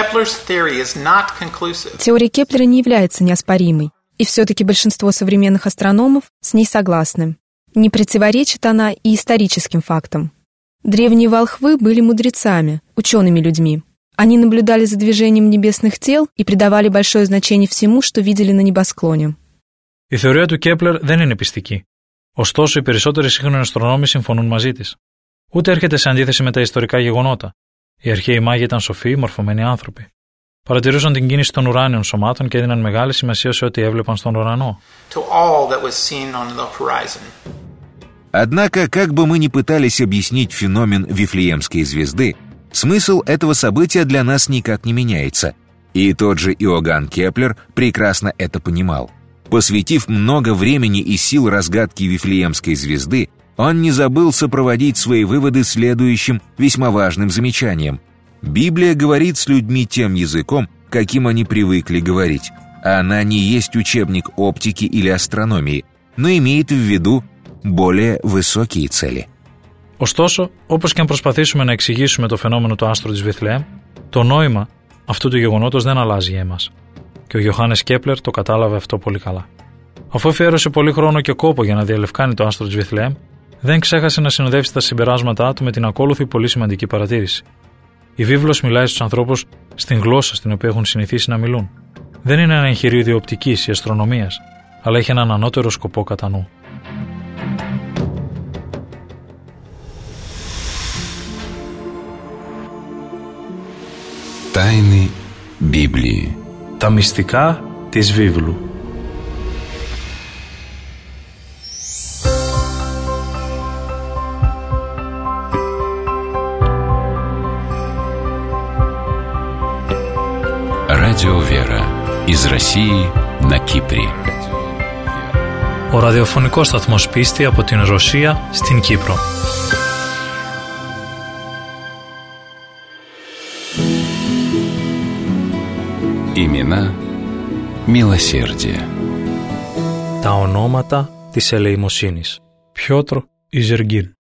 Теория Кеплера не является неоспоримой, и все-таки большинство современных астрономов с ней согласны. Не противоречит она и историческим фактам. Древние волхвы были мудрецами, учеными людьми. Они наблюдали за движением небесных тел и придавали большое значение всему, что видели на небосклоне. Η θεωρία του Κέπλερ δεν είναι πιστική. Ωστόσο, οι περισσότεροι σύγχρονοι αστρονόμοι συμφωνούν μαζί της. Ούτε έρχεται σε αντίθεση με τα ιστορικά γεγονότα. Οι αρχαίοι μάγοι ήταν σοφοί, μορφωμένοι άνθρωποι. Παρατηρούσαν την κίνηση των ουράνιων σωμάτων και έδιναν μεγάλη σημασία σε ό,τι έβλεπαν στον ουρανό. Однако, как бы мы ни пытались объяснить феномен Вифлеемской звезды, смысл этого события для нас никак не меняется. И тот же Иоганн Кеплер прекрасно это понимал. Посвятив много времени и сил разгадке Вифлеемской звезды, он не забыл сопроводить свои выводы следующим весьма важным замечанием. Библия говорит с людьми тем языком, каким они привыкли говорить. Она не есть учебник оптики или астрономии, но имеет в виду более высокие цели. Ωστόσο, όπως και αν προσπαθήσουμε να εξηγήσουμε το φαινόμενο του άστρου της Βιθλεέμ, το νόημα αυτού του γεγονότος δεν αλλάζει για εμάς. Και ο Ιωάννης Κέπλερ το κατάλαβε αυτό πολύ καλά. Αφού αφιέρωσε πολύ χρόνο και κόπο για να διαλευκάνει το άστρο της Βιθλεέμ, δεν ξέχασε να συνοδεύσει τα συμπεράσματά του με την ακόλουθη πολύ σημαντική παρατήρηση. Η βίβλος μιλάει στους ανθρώπους στην γλώσσα στην οποία έχουν συνηθίσει να μιλούν. Δεν είναι ένα εγχειρίδιο οπτικής ή αστρονομίας, αλλά έχει έναν ανώτερο σκοπό κατά νου. Τάινοι Біблії. Τα μυστικά της βίβλου. Радио Вера. Из России на Кипре. Ο ραδιοφωνικός σταθμός Πίστη από την Ρωσία στην Κύπρο. Имена милосердия. Τα ονόματα της ελεημοσύνης. Пётр Изергин.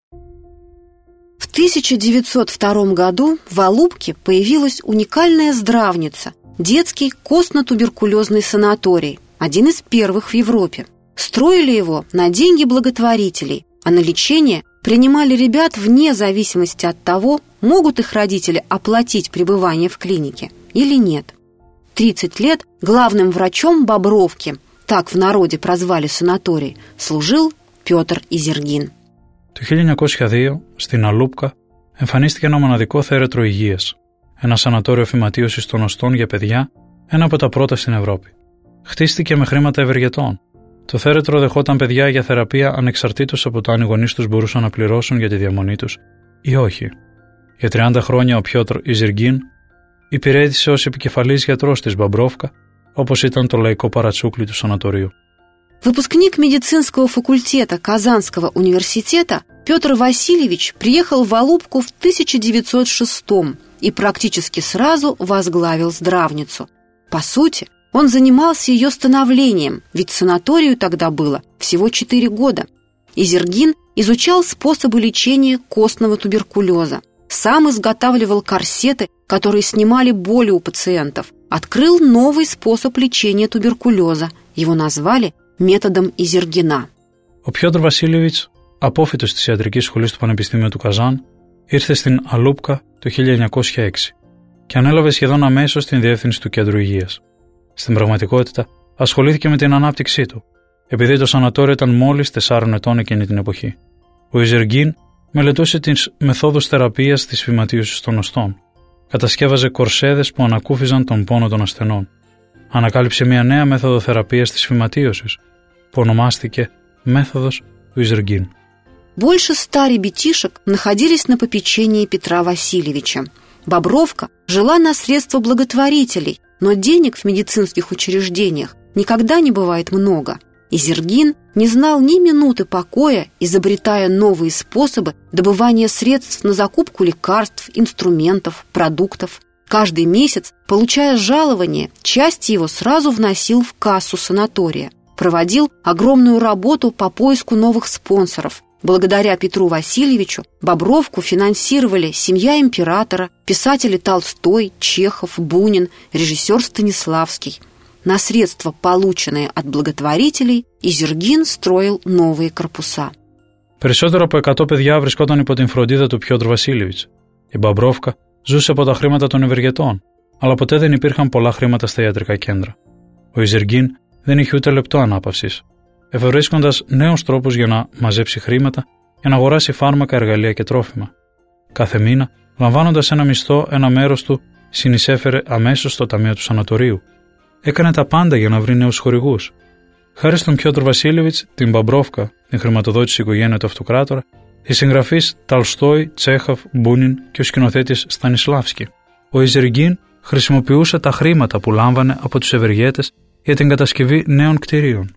В тысяча девятьсот втором году в Алупке появилась уникальная здравница, детский костно-туберкулезный санаторий, один из первых в Европе. Строили его на деньги благотворителей, а на лечение принимали ребят вне зависимости от того, могут их родители оплатить пребывание в клинике или нет. тридцать лет главным врачом Бобровки, так в народе прозвали санаторий, служил Пётр Изергин. Το χίλια εννιακόσια δύο, στην Αλούπκα, εμφανίστηκε ένα μοναδικό θέρετρο υγείας, ένα σανατόριο φυματίωσης των οστών για παιδιά, ένα από τα πρώτα στην Ευρώπη. Χτίστηκε με χρήματα ευεργετών. Το θέρετρο δεχόταν παιδιά για θεραπεία ανεξαρτήτως από το αν οι γονείς τους μπορούσαν να πληρώσουν για τη διαμονή τους ή όχι. Για τριάντα χρόνια ο Πιότρ Ιζεργίν υπηρέτησε ως επικεφαλής γιατρός της Μπαμπρόφκα, όπως ήταν το λαϊκό παρατσούκλι του σανατορίου. Выпускник медицинского факультета Казанского университета Пётр Васильевич приехал в Алупку в тысяча девятьсот шестом и практически сразу возглавил здравницу. По сути, он занимался ее становлением, ведь санаторию тогда было всего четыре года. Изергин изучал способы лечения костного туберкулеза, сам изготавливал корсеты, которые снимали боли у пациентов, открыл новый способ лечения туберкулеза. Его назвали методом Изергина. Ο Πιότρ Βασίλεβιτς, απόφοιτος της ιατρικής σχολής του Πανεπιστημίου του Καζάν, ήρθε στην Αλούπκα το χίλια εννιακόσια έξι και ανέλαβε σχεδόν αμέσως την διεύθυνση του κέντρου υγείας. Στην πραγματικότητα, ασχολήθηκε με την ανάπτυξή του, επειδή το σανατόριο ήταν μόλις τεσσάρων ετών εκείνη την εποχή. Ο Ιζεργίν μελετούσε τις μεθόδους θεραπείας της φυματίωσης των οστών. Κατασκεύαζε κορσέδες που ανακούφιζαν τον πόνο των ασθενών. Ανακάλυψε μια νέα μέθοδο θεραπείας της φυματίωσης, που ονομάστηκε μέθοδος του Ιζεργίν. Больше ста ребятишек находились на попечении Петра Васильевича. Бобровка жила на средства благотворителей, но денег в медицинских учреждениях никогда не бывает много. Изергин не знал ни минуты покоя, изобретая новые способы добывания средств на закупку лекарств, инструментов, продуктов. Каждый месяц, получая жалование, часть его сразу вносил в кассу санатория. Проводил огромную работу по поиску новых спонсоров. Благодаря Петру Васильевичу Бобровку финансировали семья императора, писатели Толстой, Чехов, Бунин, режиссер Станиславский. На средства, полученные от благотворителей, Изергин строил новые корпуса. Περισσότερο από εκατό παιδιά βρισκόταν υπό την φροντίδα του Πιότρ Βασίλεβιτς. Η Μπαμπρόφκα ζούσε από τα χρήματα των ευεργετών, αλλά ποτέ δεν υπήρχαν πολλά χρήματα στα ιατρικά κέντρα. Ο Ιζεργίν δεν είχε ούτε λεπτό ανάπαυσης, εφευρίσκοντας νέους τρόπους για να μαζέψει χρήματα για να αγοράσει φάρμακα, εργαλεία και τρόφιμα. Κάθε μήνα, λαμβάνοντας ένα μισθό, ένα μέρος του συνεισέφερε αμέσως στο ταμείο του σανατορίου. Έκανε τα πάντα για να βρει νέους χορηγούς. Χάρη στον Πιότρ Βασίλεβιτς, την Μπαμπρόφκα, την χρηματοδότηση οικογένεια του αυτοκράτορα, οι συγγραφείς Ταλστόι, Τσέχοφ, Μπούνιν και ο σκηνοθέτης Στανισλάβσκι. Ο Ιζεργίν χρησιμοποιούσε τα χρήματα που λάμβανε από τους ευεργέτες για την κατασκευή νέων κτηρίων.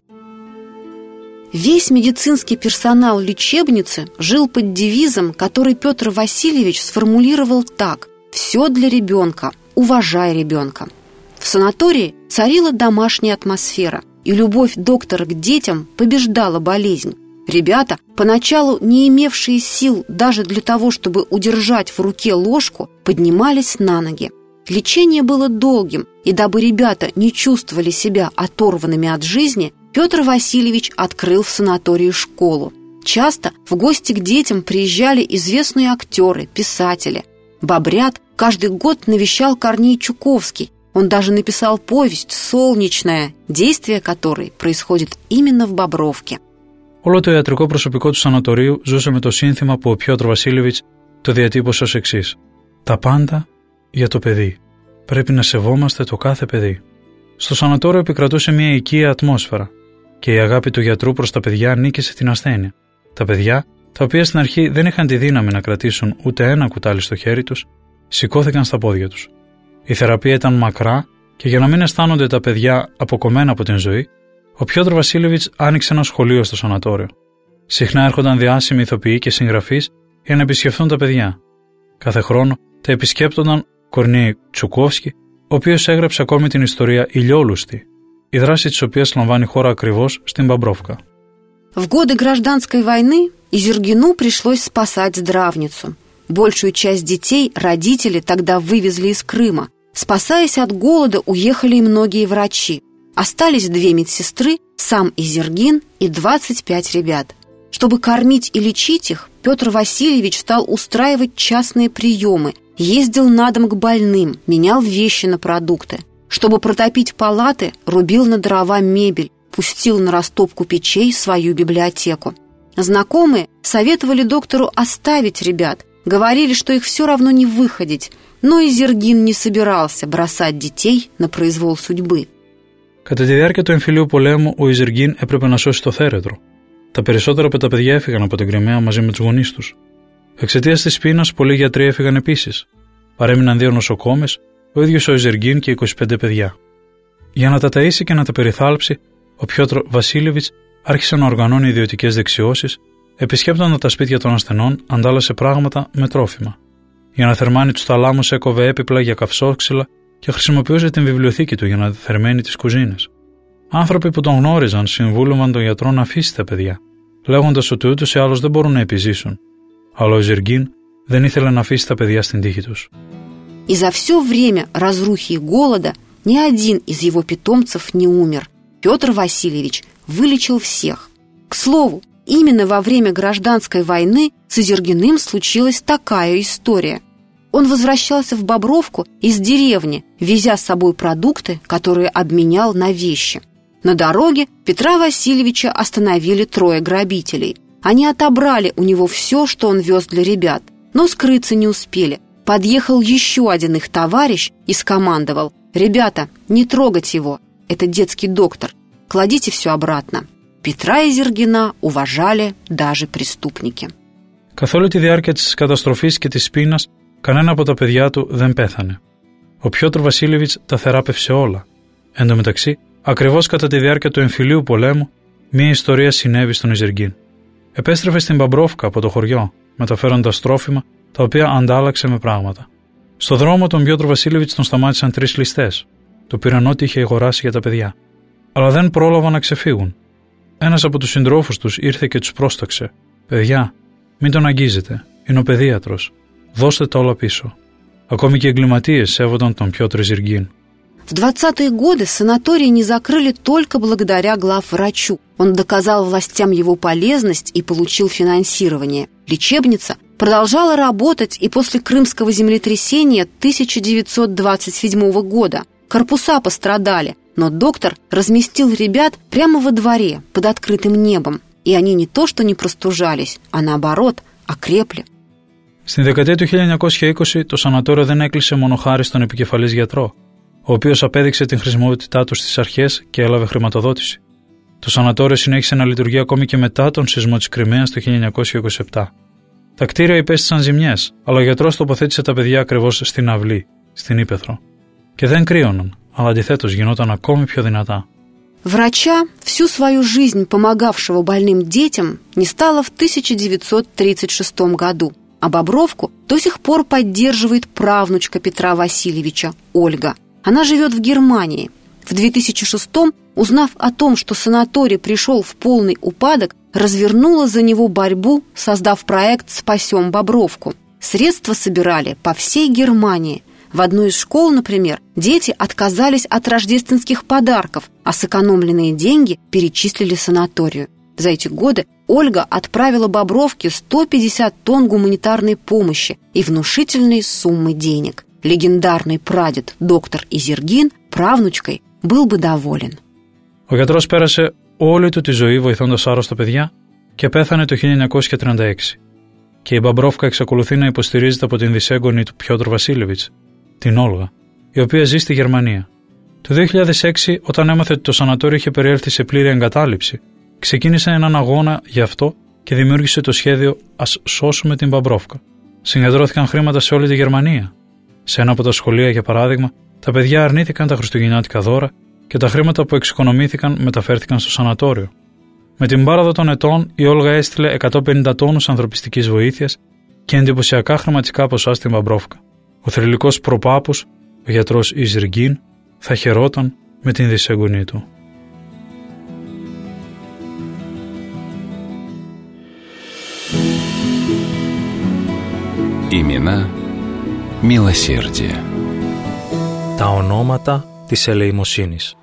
Весь медицинский персонал лечебницы жил под девизом, который Петр Васильевич сформулировал так: «Все для ребенка, уважай ребенка». В санатории царила домашняя атмосфера, и любовь доктора к детям побеждала болезнь. Ребята, поначалу не имевшие сил даже для того, чтобы удержать в руке ложку, поднимались на ноги. Лечение было долгим, и дабы ребята не чувствовали себя оторванными от жизни, Петр Васильевич открыл в санатории школу. Часто в гости к детям приезжали известные актеры, писатели. Бобрят каждый год навещал Корней Чуковский. Он даже написал повесть «Солнечная», действие которой происходит именно в Бобровке. Όλο το ιατρικό προσωπικό του σανατορίου ζούσε με το σύνθημα που ο Πιότρ Βασίλεβιτς το διατύπωσε ως εξής: «Τα πάντα για το παιδί. Πρέπει να σεβόμαστε το κάθε παιδί». Στο σανατόριο επικρατούσε μια οικία ατμόσφαιρα και η αγάπη του γιατρού προς τα παιδιά νίκησε την ασθένεια. Τα παιδιά, τα οποία στην αρχή δεν είχαν τη δύναμη να κρατήσουν ούτε ένα κουτάλι στο χέρι τους, σηκώθηκαν στα πόδια τους. Η θεραπεία ήταν μακρά και για να μην αισθάνονται τα παιδιά αποκομμένα από την ζωή, ο Πιότρ Βασίλεβιτς άνοιξε ένα σχολείο στο σανατόριο. Συχνά έρχονταν διάσημοι ηθοποιοί και συγγραφείς για να επισκεφθούν τα παιδιά. Κάθε χρόνο τα επισκέπτονταν Κορνέι Τσουκόφσκι, ο οποίος έγραψε ακόμη την ιστορία «Ηλιόλουστη», η δράση της οποίας λαμβάνει χώρα ακριβώς στην Бобровка. В годы гражданской войны Изергину пришлось спасать здравницу. Большую часть детей родители тогда вывезли из Крыма. Спасаясь от голода, уехали и многие врачи. Остались две медсестры, сам Изергин и двадцать пять ребят. Чтобы кормить и лечить их, Петр Васильевич стал устраивать частные приемы, ездил на дом к больным, менял вещи на продукты. Чтобы протопить палаты, рубил на дрова мебель, пустил на растопку печей свою библиотеку. Знакомые советовали доктору оставить ребят, говорили, что их все равно не выходить, но Изергин не собирался бросать детей на произвол судьбы. Κατά τη διάρκεια του εμφυλίου πολέμου, ο Ιζεργίν έπρεπε να σώσει το θέρετρο. Τα περισσότερα από τα παιδιά έφυγαν από την Κριμαία μαζί με τους γονείς τους. Εξαιτίας της πείνας, πολλοί γιατροί έφυγαν επίσης. Παρέμειναν δύο νοσοκόμες, ο ίδιος ο Ιζεργίν και είκοσι πέντε παιδιά. Για να τα ταΐσει και να τα περιθάλψει, ο Πιότρ Βασίλεβιτς άρχισε να οργανώνει ιδιωτικές δεξιώσεις, επισκέπτονταν τα σπίτια των ασθενών, αντάλλασε πράγματα με τρόφιμα. Για να θερμάνει τους θαλάμους, έκοβε έπιπλα για καυσόξυλα και χρησιμοποιούσε την βιβλιοθήκη του για να θερμαίνει τις κουζίνες. Άνθρωποι που τον γνώριζαν συμβούλευαν τον γιατρό να αφήσει τα παιδιά, λέγοντας ότι ούτως ή άλλως δεν μπορούν να επιζήσουν. Αλλά ο Ιζεργίν δεν ήθελε να αφήσει τα παιδιά στην τύχη τους. И за все время разрухи и голода ни один из его питомцев не умер. Петр Васильевич вылечил всех. К слову, именно во время гражданской войны с Изергиным случилась такая история. Он возвращался в Бобровку из деревни, везя с собой продукты, которые обменял на вещи. На дороге Петра Васильевича остановили трое грабителей. Они отобрали у него все, что он вез для ребят, но скрыться не успели. Подъехал еще один их товарищ и скомандовал: «Ребята, не трогать его, это детский доктор, кладите все обратно». Петра Изергина уважали даже преступники. Καθ' όλη τη διάρκεια της καταστροφής και της πείνας, κανένα από τα παιδιά του δεν πέθανε. Ο Πιότρ Βασίλεβιτς τα θεράπευσε όλα. Εν τω μεταξύ, ακριβώς κατά τη διάρκεια του εμφυλίου πολέμου, μία ιστορία συνέβη στον Ιζεργίν. Επέστρεφε στην Μπαμπρόφκα από το χωριό, μεταφέροντας τρόφιμα, τα οποία αντάλλαξε με πράγματα. Στο δρόμο τον Πιότρο Βασίλεβιτς τον σταμάτησαν τρεις ληστές. Το πήραν ό,τι είχε αγοράσει για τα παιδιά. Αλλά δεν πρόλαβαν να ξεφύγουν. Ένας από τους συντρόφους τους ήρθε και τους πρόσταξε. «Παιδιά, μην τον αγγίζετε. Είναι ο παιδίατρος. Δώστε τα όλα πίσω». Ακόμη και εγκληματίες σέβονταν τον Петр Зергин. В двадцатые годы санаторий не закрыли только благодаря главврачу. Он доказал властям его полезность и получил финансирование. Лечебница продолжала работать и после крымского землетрясения тысяча девятьсот двадцать седьмого года. Корпуса пострадали, но доктор разместил ребят прямо во дворе, под открытым небом. И они не то что не простужались, а наоборот, окрепли. Στην δεκαετία του χίλια εννιακόσια είκοσι το σανατόριο δεν έκλεισε μόνο χάρη στον επικεφαλής γιατρό, ο οποίος απέδειξε την χρησιμότητά του στις αρχές και έλαβε χρηματοδότηση. Το σανατόριο συνέχισε να λειτουργεί ακόμη και μετά τον σεισμό της Κριμαίας το χίλια εννιακόσια είκοσι επτά. Τα κτίρια υπέστησαν ζημιές, αλλά ο γιατρός τοποθέτησε τα παιδιά ακριβώς στην αυλή, στην ύπαιθρο. Και δεν κρύωναν, αλλά αντιθέτως γινόταν ακόμη πιο δυνατά. Врача, всю свою жизнь помогавшего больным детям, не стало в тысяча девятьсот тридцать шестом году. А Бобровку до сих пор поддерживает правнучка Петра Васильевича, Ольга. Она живет в Германии. В две тысячи шестом, узнав о том, что санаторий пришел в полный упадок, развернула за него борьбу, создав проект «Спасем Бобровку». Средства собирали по всей Германии. В одной из школ, например, дети отказались от рождественских подарков, а сэкономленные деньги перечислили санаторию. За эти годы Ольга отправила Бобровке сто пятьдесят тонн гуманитарной помощи и внушительные суммы денег. Легендарный прадед доктор Ζεργίν правнучкой был бы доволен. Ο γιατρός πέρασε όλη του τη ζωή βοηθώντας άρρωστα παιδιά και πέθανε το χίλια εννιακόσια τριάντα έξι. Και η Μπαμπρόφκα εξακολουθεί να υποστηρίζεται από την δυσέγγονη του Πιότρ Βασίλεβιτς, την Όλγα, η οποία ζει στη Γερμανία. Το δύο χιλιάδες έξι, όταν έμαθε ότι το σανατόριο είχε περιέλθει σε πλήρη εγκατάλειψη, ξεκίνησε έναν αγώνα γι' αυτό και δημιούργησε το σχέδιο «Ας σώσουμε την Μπαμπρόφκα». Συγκεντρώθηκαν χρήματα σε όλη τη Γερμανία. Σε ένα από τα σχολεία, για παράδειγμα, τα παιδιά αρνήθηκαν τα χριστουγεννιάτικα δώρα και τα χρήματα που εξοικονομήθηκαν μεταφέρθηκαν στο σανατόριο. Με την πάραδο των ετών, η Όλγα έστειλε εκατόν πενήντα τόνους ανθρωπιστικής βοήθειας και εντυπωσιακά χρηματικά ποσά στην Μπαμπρόφκα. Ο θρυλικός προπάπους, ο γιατρός Ζεργίν, θα χαιρόταν με την δυσέγγονή του. Имена μилосердия. Τα ονόματα της ελεημοσύνης.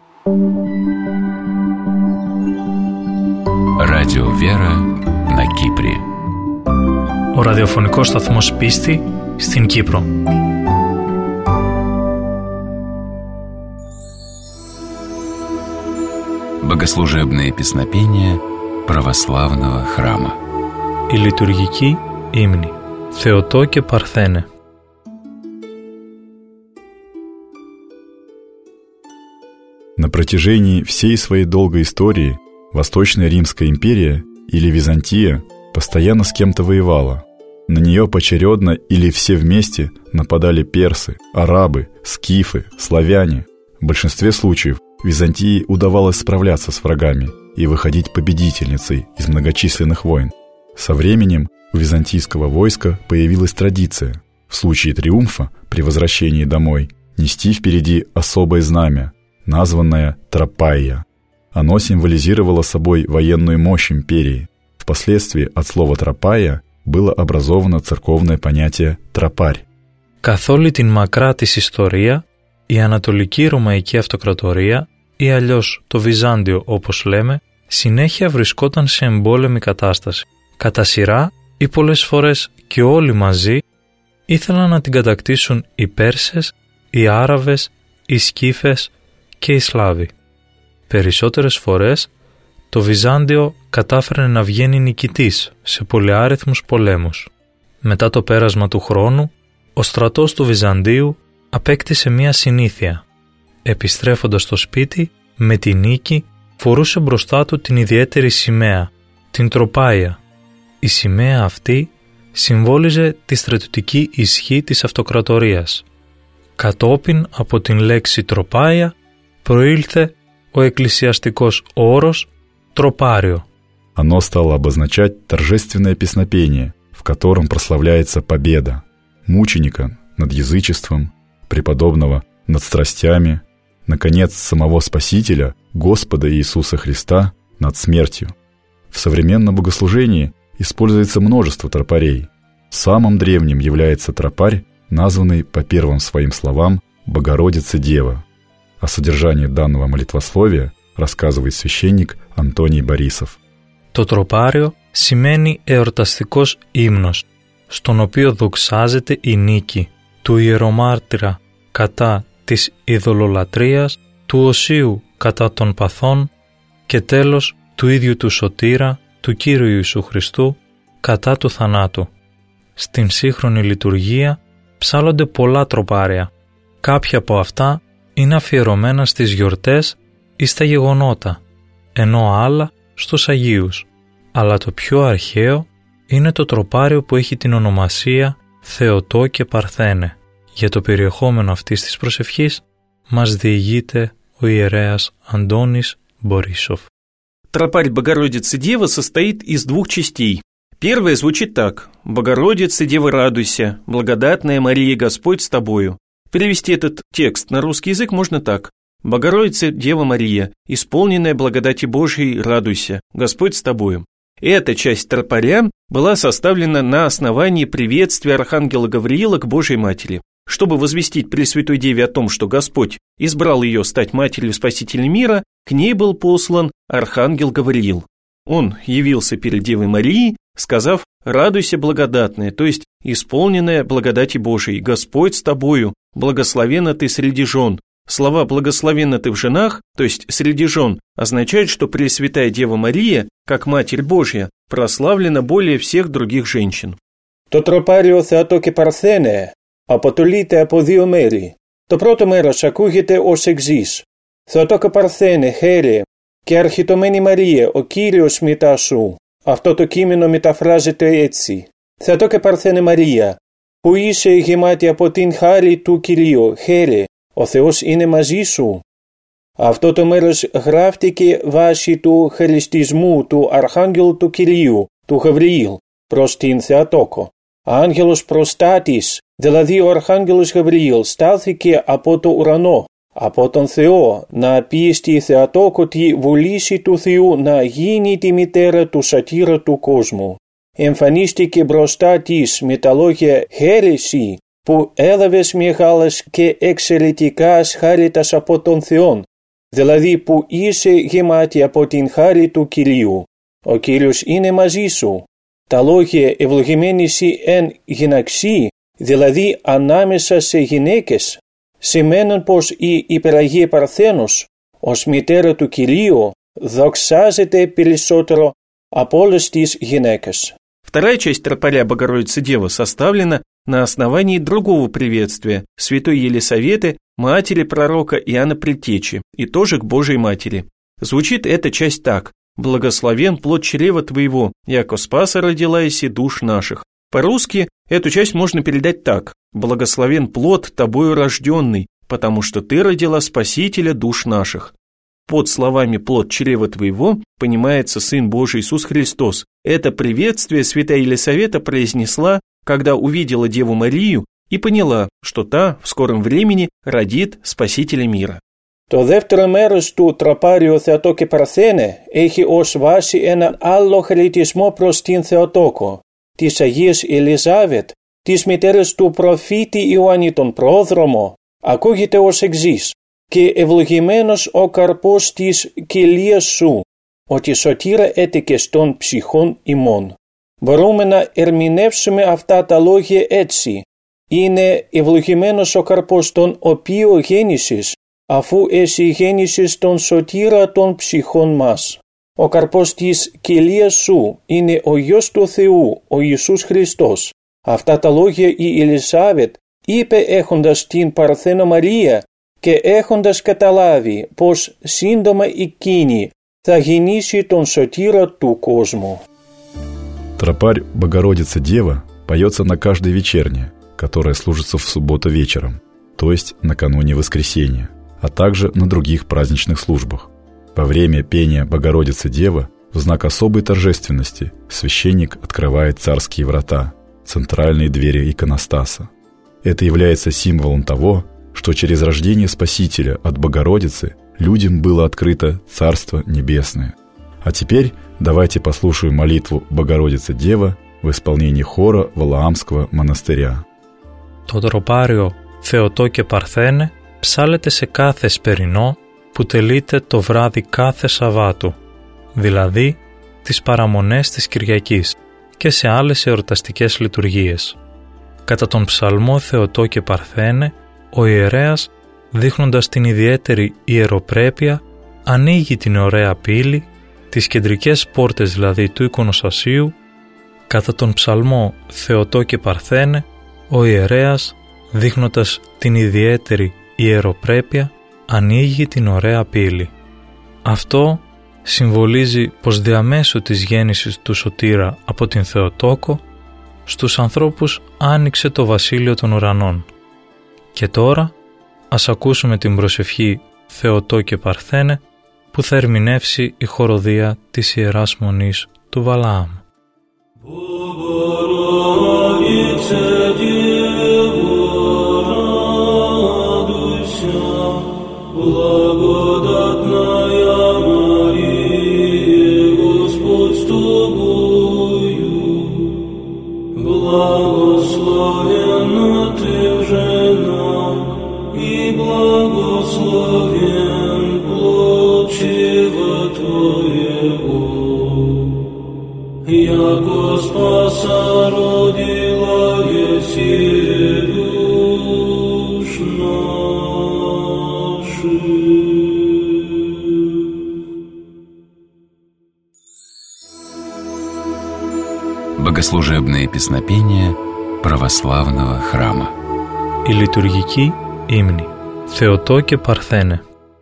Ράδιο Βέρα να Κύπρη. Ο ραδιοφωνικός σταθμός Πίστη στην Κύπρο. Богослужебные песнопения православного храма. Η λειτουργική ύμνη. Θεοτό και Παρθένε. На протяжении всей своей долгой истории Восточная Римская империя или Византия постоянно с кем-то воевала. На нее поочередно или все вместе нападали персы, арабы, скифы, славяне. В большинстве случаев Византии удавалось справляться с врагами и выходить победительницей из многочисленных войн. Со временем у византийского войска появилась традиция в случае триумфа при возвращении домой нести впереди особое знамя, названное тропаия. Оно символизировало собой военную мощь империи. Впоследствии от слова «тропаия» было образовано церковное понятие «тропарь». Καθ' όλη την μακρά της ιστορία, η Ανατολική Ρωμαϊκή Αυτοκρατορία ή αλλιώς το Βυζάντιο όπως λέμε, συνέχεια βρισκόταν σε εμπόλεμη κατάσταση. Κατά σειρά ή πολλές φορές και όλοι μαζί ήθελαν να την κατακτήσουν οι Πέρσες, οι Άραβες, οι Σκύφες και οι Σλάβοι. Περισσότερες φορές το Βυζάντιο κατάφερε να βγαίνει νικητής σε πολυάριθμους πολέμους. Μετά το πέρασμα του χρόνου, ο στρατός του Βυζαντίου απέκτησε μία συνήθεια. Επιστρέφοντας στο σπίτι, με τη νίκη φορούσε μπροστά του την ιδιαίτερη σημαία, την τροπάια. Η σημαία αυτή συμβόλιζε τη στρατιωτική ισχύ της αυτοκρατορίας. Κατόπιν από την λέξη τροπάια προήλθε ο εκκλησιαστικός όρος «τροπάριο». Оно стало обозначать торжественное песнопение, в котором прославляется победа. Мученика, над язычеством, преподобного над страстями, наконец, самого Спасителя, Господа Иисуса Христа, над смертью. В современном богослужении используется множество тропарей. Самым древним является тропарь, названный по первым своим словам «Богородица Дева». О содержании данного молитвословия рассказывает священник Антоний Борисов. Το τροπάριο σημαίνει εορταστικός ύμνος, στον οποίο δοξάζεται η νίκη του ιερομάρτυρα κατά της ειδωλολατρίας, του οσίου κατά των παθών και τέλος του ίδιου του σωτήρα, του Κύριου Ιησού Χριστού, κατά του θανάτου. Στην σύγχρονη λειτουργία ψάλλονται πολλά τροπάρια. Κάποια από αυτά είναι αφιερωμένα στις γιορτές ή στα γεγονότα, ενώ άλλα στους Αγίους. Αλλά το πιο αρχαίο είναι το τροπάριο που έχει την ονομασία Θεοτό και Παρθένε. Για το περιεχόμενο αυτής της προσευχής μας διηγείται ο ιερέας Αντώνης Борисов. Тропарь Богородицы Девы состоит из двух частей. Первая звучит так: «Богородица, Дева, радуйся, благодатная Мария, Господь с тобою». Перевести этот текст на русский язык можно так: «Богородица, Дева Мария, исполненная благодати Божией, радуйся, Господь с тобою». Эта часть тропаря была составлена на основании приветствия архангела Гавриила к Божьей Матери. Чтобы возвестить Пресвятой Деве о том, что Господь избрал ее стать матерью Спасителя мира, к ней был послан архангел Гавриил. Он явился перед Девой Марией, сказав: «Радуйся, благодатная», то есть исполненная благодати Божией, «Господь с тобою, благословенна ты среди жен». Слова «благословенна ты в женах», то есть среди жен, означают, что Пресвятая Дева Мария, как Матерь Божья, прославлена более всех других женщин. Το τροπάριο Θεοτό και Παρθένε αποτελείται από δύο μέρη. Το πρώτο μέρος ακούγεται ως εξής: Θεοτό και Παρθένε, χαίρε και αρχιτωμένη Μαρία, ο Κύριος μετά σου. Αυτό το κείμενο μεταφράζεται έτσι: Θεοτό και Παρθένε Μαρία, που είσαι γεμάτη από την χάρη του Κυρίου, χαίρε, ο Θεός είναι μαζί σου. Αυτό το μέρος γράφτηκε βάσει του χαριστισμού του Αρχάγγελου του Κυρίου, του Γαβριήλ, προς την Θεοτόκο. Άγγελος προστάτης, δηλαδή ο Αρχάγγελος Γαβριήλ, στάλθηκε από το ουρανό, από τον Θεό, να πει στη Θεοτόκο τη βούληση του Θεού να γίνει τη μητέρα του σωτήρα του κόσμου. Εμφανίστηκε μπροστά της με τα λόγια «Χαίρεσαι, που έλαβες μεγάλας και εξαιρετικάς χάριτας από τον Θεόν», δηλαδή που είσαι γεμάτη από την χάρη του Κυρίου. Ο Κύριος είναι μαζί σου. Τα λόγια «ευλογημένη σοι εν γυναξί», δηλαδή ανάμεσα σε γυναίκες, σημαίνουν πως η υπεραγία Παρθένος, ως μητέρα του Κυρίου, δοξάζεται περισσότερο από όλες τις γυναίκες. Вторая часть тропаря Богородицы Девы составлена на основании другого приветствия святой Елисаветы, матери пророка Иоанна Предтечи, и тоже к Божьей Матери. Звучит эта часть так: «Благословен плод чрева твоего, яко спаса родила еси душ наших». По-русски эту часть можно передать так: «Благословен плод тобою рожденный, потому что ты родила Спасителя душ наших». Под словами «плод чрева твоего» понимается Сын Божий Иисус Христос. Это приветствие святая Елисавета произнесла, когда увидела Деву Марию и поняла, что та в скором времени родит Спасителя мира. Το δεύτερο μέρος του τροπάριου Θεοτό και Παρθένε έχει ως βάση έναν άλλο χαριτισμό προς την Θεοτόκο, της Αγίας Ελισάβετ, της μητέρας του προφήτη Ιωάννη τον Πρόδρομο. Ακούγεται ως εξής: «Και ευλογημένος ο καρπός της κοιλίας σου, ότι σωτήρα έτεκες των ψυχών ημών». Μπορούμε να ερμηνεύσουμε αυτά τα λόγια έτσι: «Είναι ευλογημένος ο καρπός τον οποίο γέννησες, αφού εσύ γέννησες τον σωτήρα των ψυχών μας». Ο καρπός της κοιλίας σου είναι ο Υιός του Θεού, ο Ιησούς Χριστός. Αυτά τα λόγια η Ελισάβετ είπε έχοντας την Παρθένο Μαρία και έχοντας καταλάβει πως σύντομα εκείνη θα γεννήσει τον σωτήρα του κόσμου. Тропарь Богородица Дева поется на каждой вечерне, которая служится в субботу вечером, то есть накануне воскресенья, а также на других праздничных службах. Во время пения Богородицы Дева в знак особой торжественности священник открывает царские врата, центральные двери иконостаса. Это является символом того, что через рождение Спасителя от Богородицы людям было открыто Царство Небесное. А теперь давайте послушаем молитву Богородица Дева в исполнении хора Валаамского монастыря. Το τροπάριο Θεοτό και Παρθένε ψάλλεται σε κάθε σπερινό που τελείται το βράδυ κάθε Σαββάτου, δηλαδή τις παραμονές της Κυριακής και σε άλλες εορταστικές λειτουργίες. Κατά τον ψαλμό Θεοτό και Παρθένε, ο ιερέας, δείχνοντας την ιδιαίτερη ιεροπρέπεια, ανοίγει την ωραία πύλη, τις κεντρικές πόρτες δηλαδή του εικονοστασίου. Κατά τον ψαλμό Θεοτό και Παρθένε, ο ιερέας, δείχνοντας την ιδιαίτερη ιεροπρέπεια, ανοίγει την ωραία πύλη. Αυτό συμβολίζει πως διαμέσου της γέννησης του Σωτήρα από την Θεοτόκο, στους ανθρώπους άνοιξε το βασίλειο των ουρανών. Και τώρα ας ακούσουμε την προσευχή Θεοτό και Παρθένε που θα ερμηνεύσει η χοροδία της Ιεράς Μονής του Βαλαάμ. Благословенна ты в женах, и благословен плод чрева твоего. Яко спаса родила еси душ наших. Богослужебные песнопения православного храма. Η λειτουργική ύμνη Θεοτό και Παρθένε.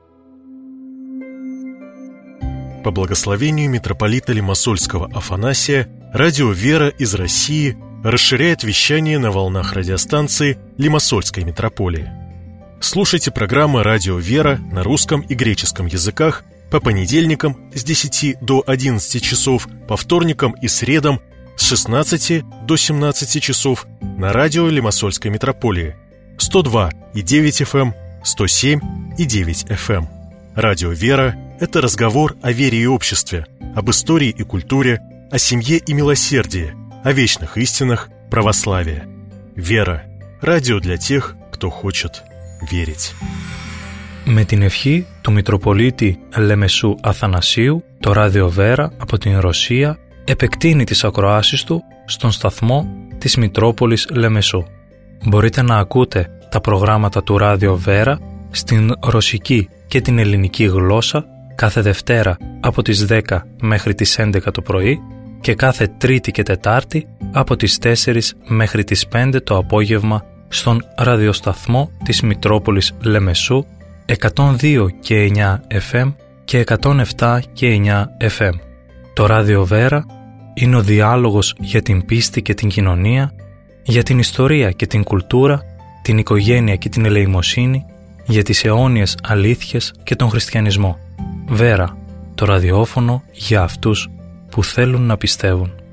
По благословению митрополита Лимассольского Афанасия, радио «Вера» из России расширяет вещание на волнах радиостанции Лимассольской митрополии. Слушайте программы «Радио «Вера» на русском и греческом языках по понедельникам с десяти до одиннадцати часов, по вторникам и средам с шестнадцати до семнадцати часов на радио Лимассольской митрополии сто два и девять эф эм, сто семь и девять эф эм. Радио «Вера» — это разговор о вере и обществе, об истории и культуре, о семье и милосердии, о вечных истинах православия. «Вера» — радио для тех, кто хочет верить. Με την ευχή του Μητροπολίτη Λεμεσού Αθανασίου, το ράδιο Βέρα από την Ρωσία επεκτείνει τις ακροάσεις του στον σταθμό της Μητρόπολης Λεμεσού. Μπορείτε να ακούτε τα προγράμματα του ράδιο Βέρα στην ρωσική και την ελληνική γλώσσα κάθε Δευτέρα από τις δέκα μέχρι τις έντεκα το πρωί και κάθε Τρίτη και Τετάρτη από τις τέσσερις μέχρι τις πέντε το απόγευμα στον ραδιοσταθμό της Μητρόπολης Λεμεσού εκατόν δύο και εννιά εφ εμ και εκατόν επτά και εννιά εφ εμ. Το ράδιο Βέρα είναι ο διάλογος για την πίστη και την κοινωνία, για την ιστορία και την κουλτούρα, την οικογένεια και την ελεημοσύνη, για τις αιώνιες αλήθειες και τον χριστιανισμό. Βέρα, το ραδιόφωνο για αυτούς που θέλουν να πιστεύουν.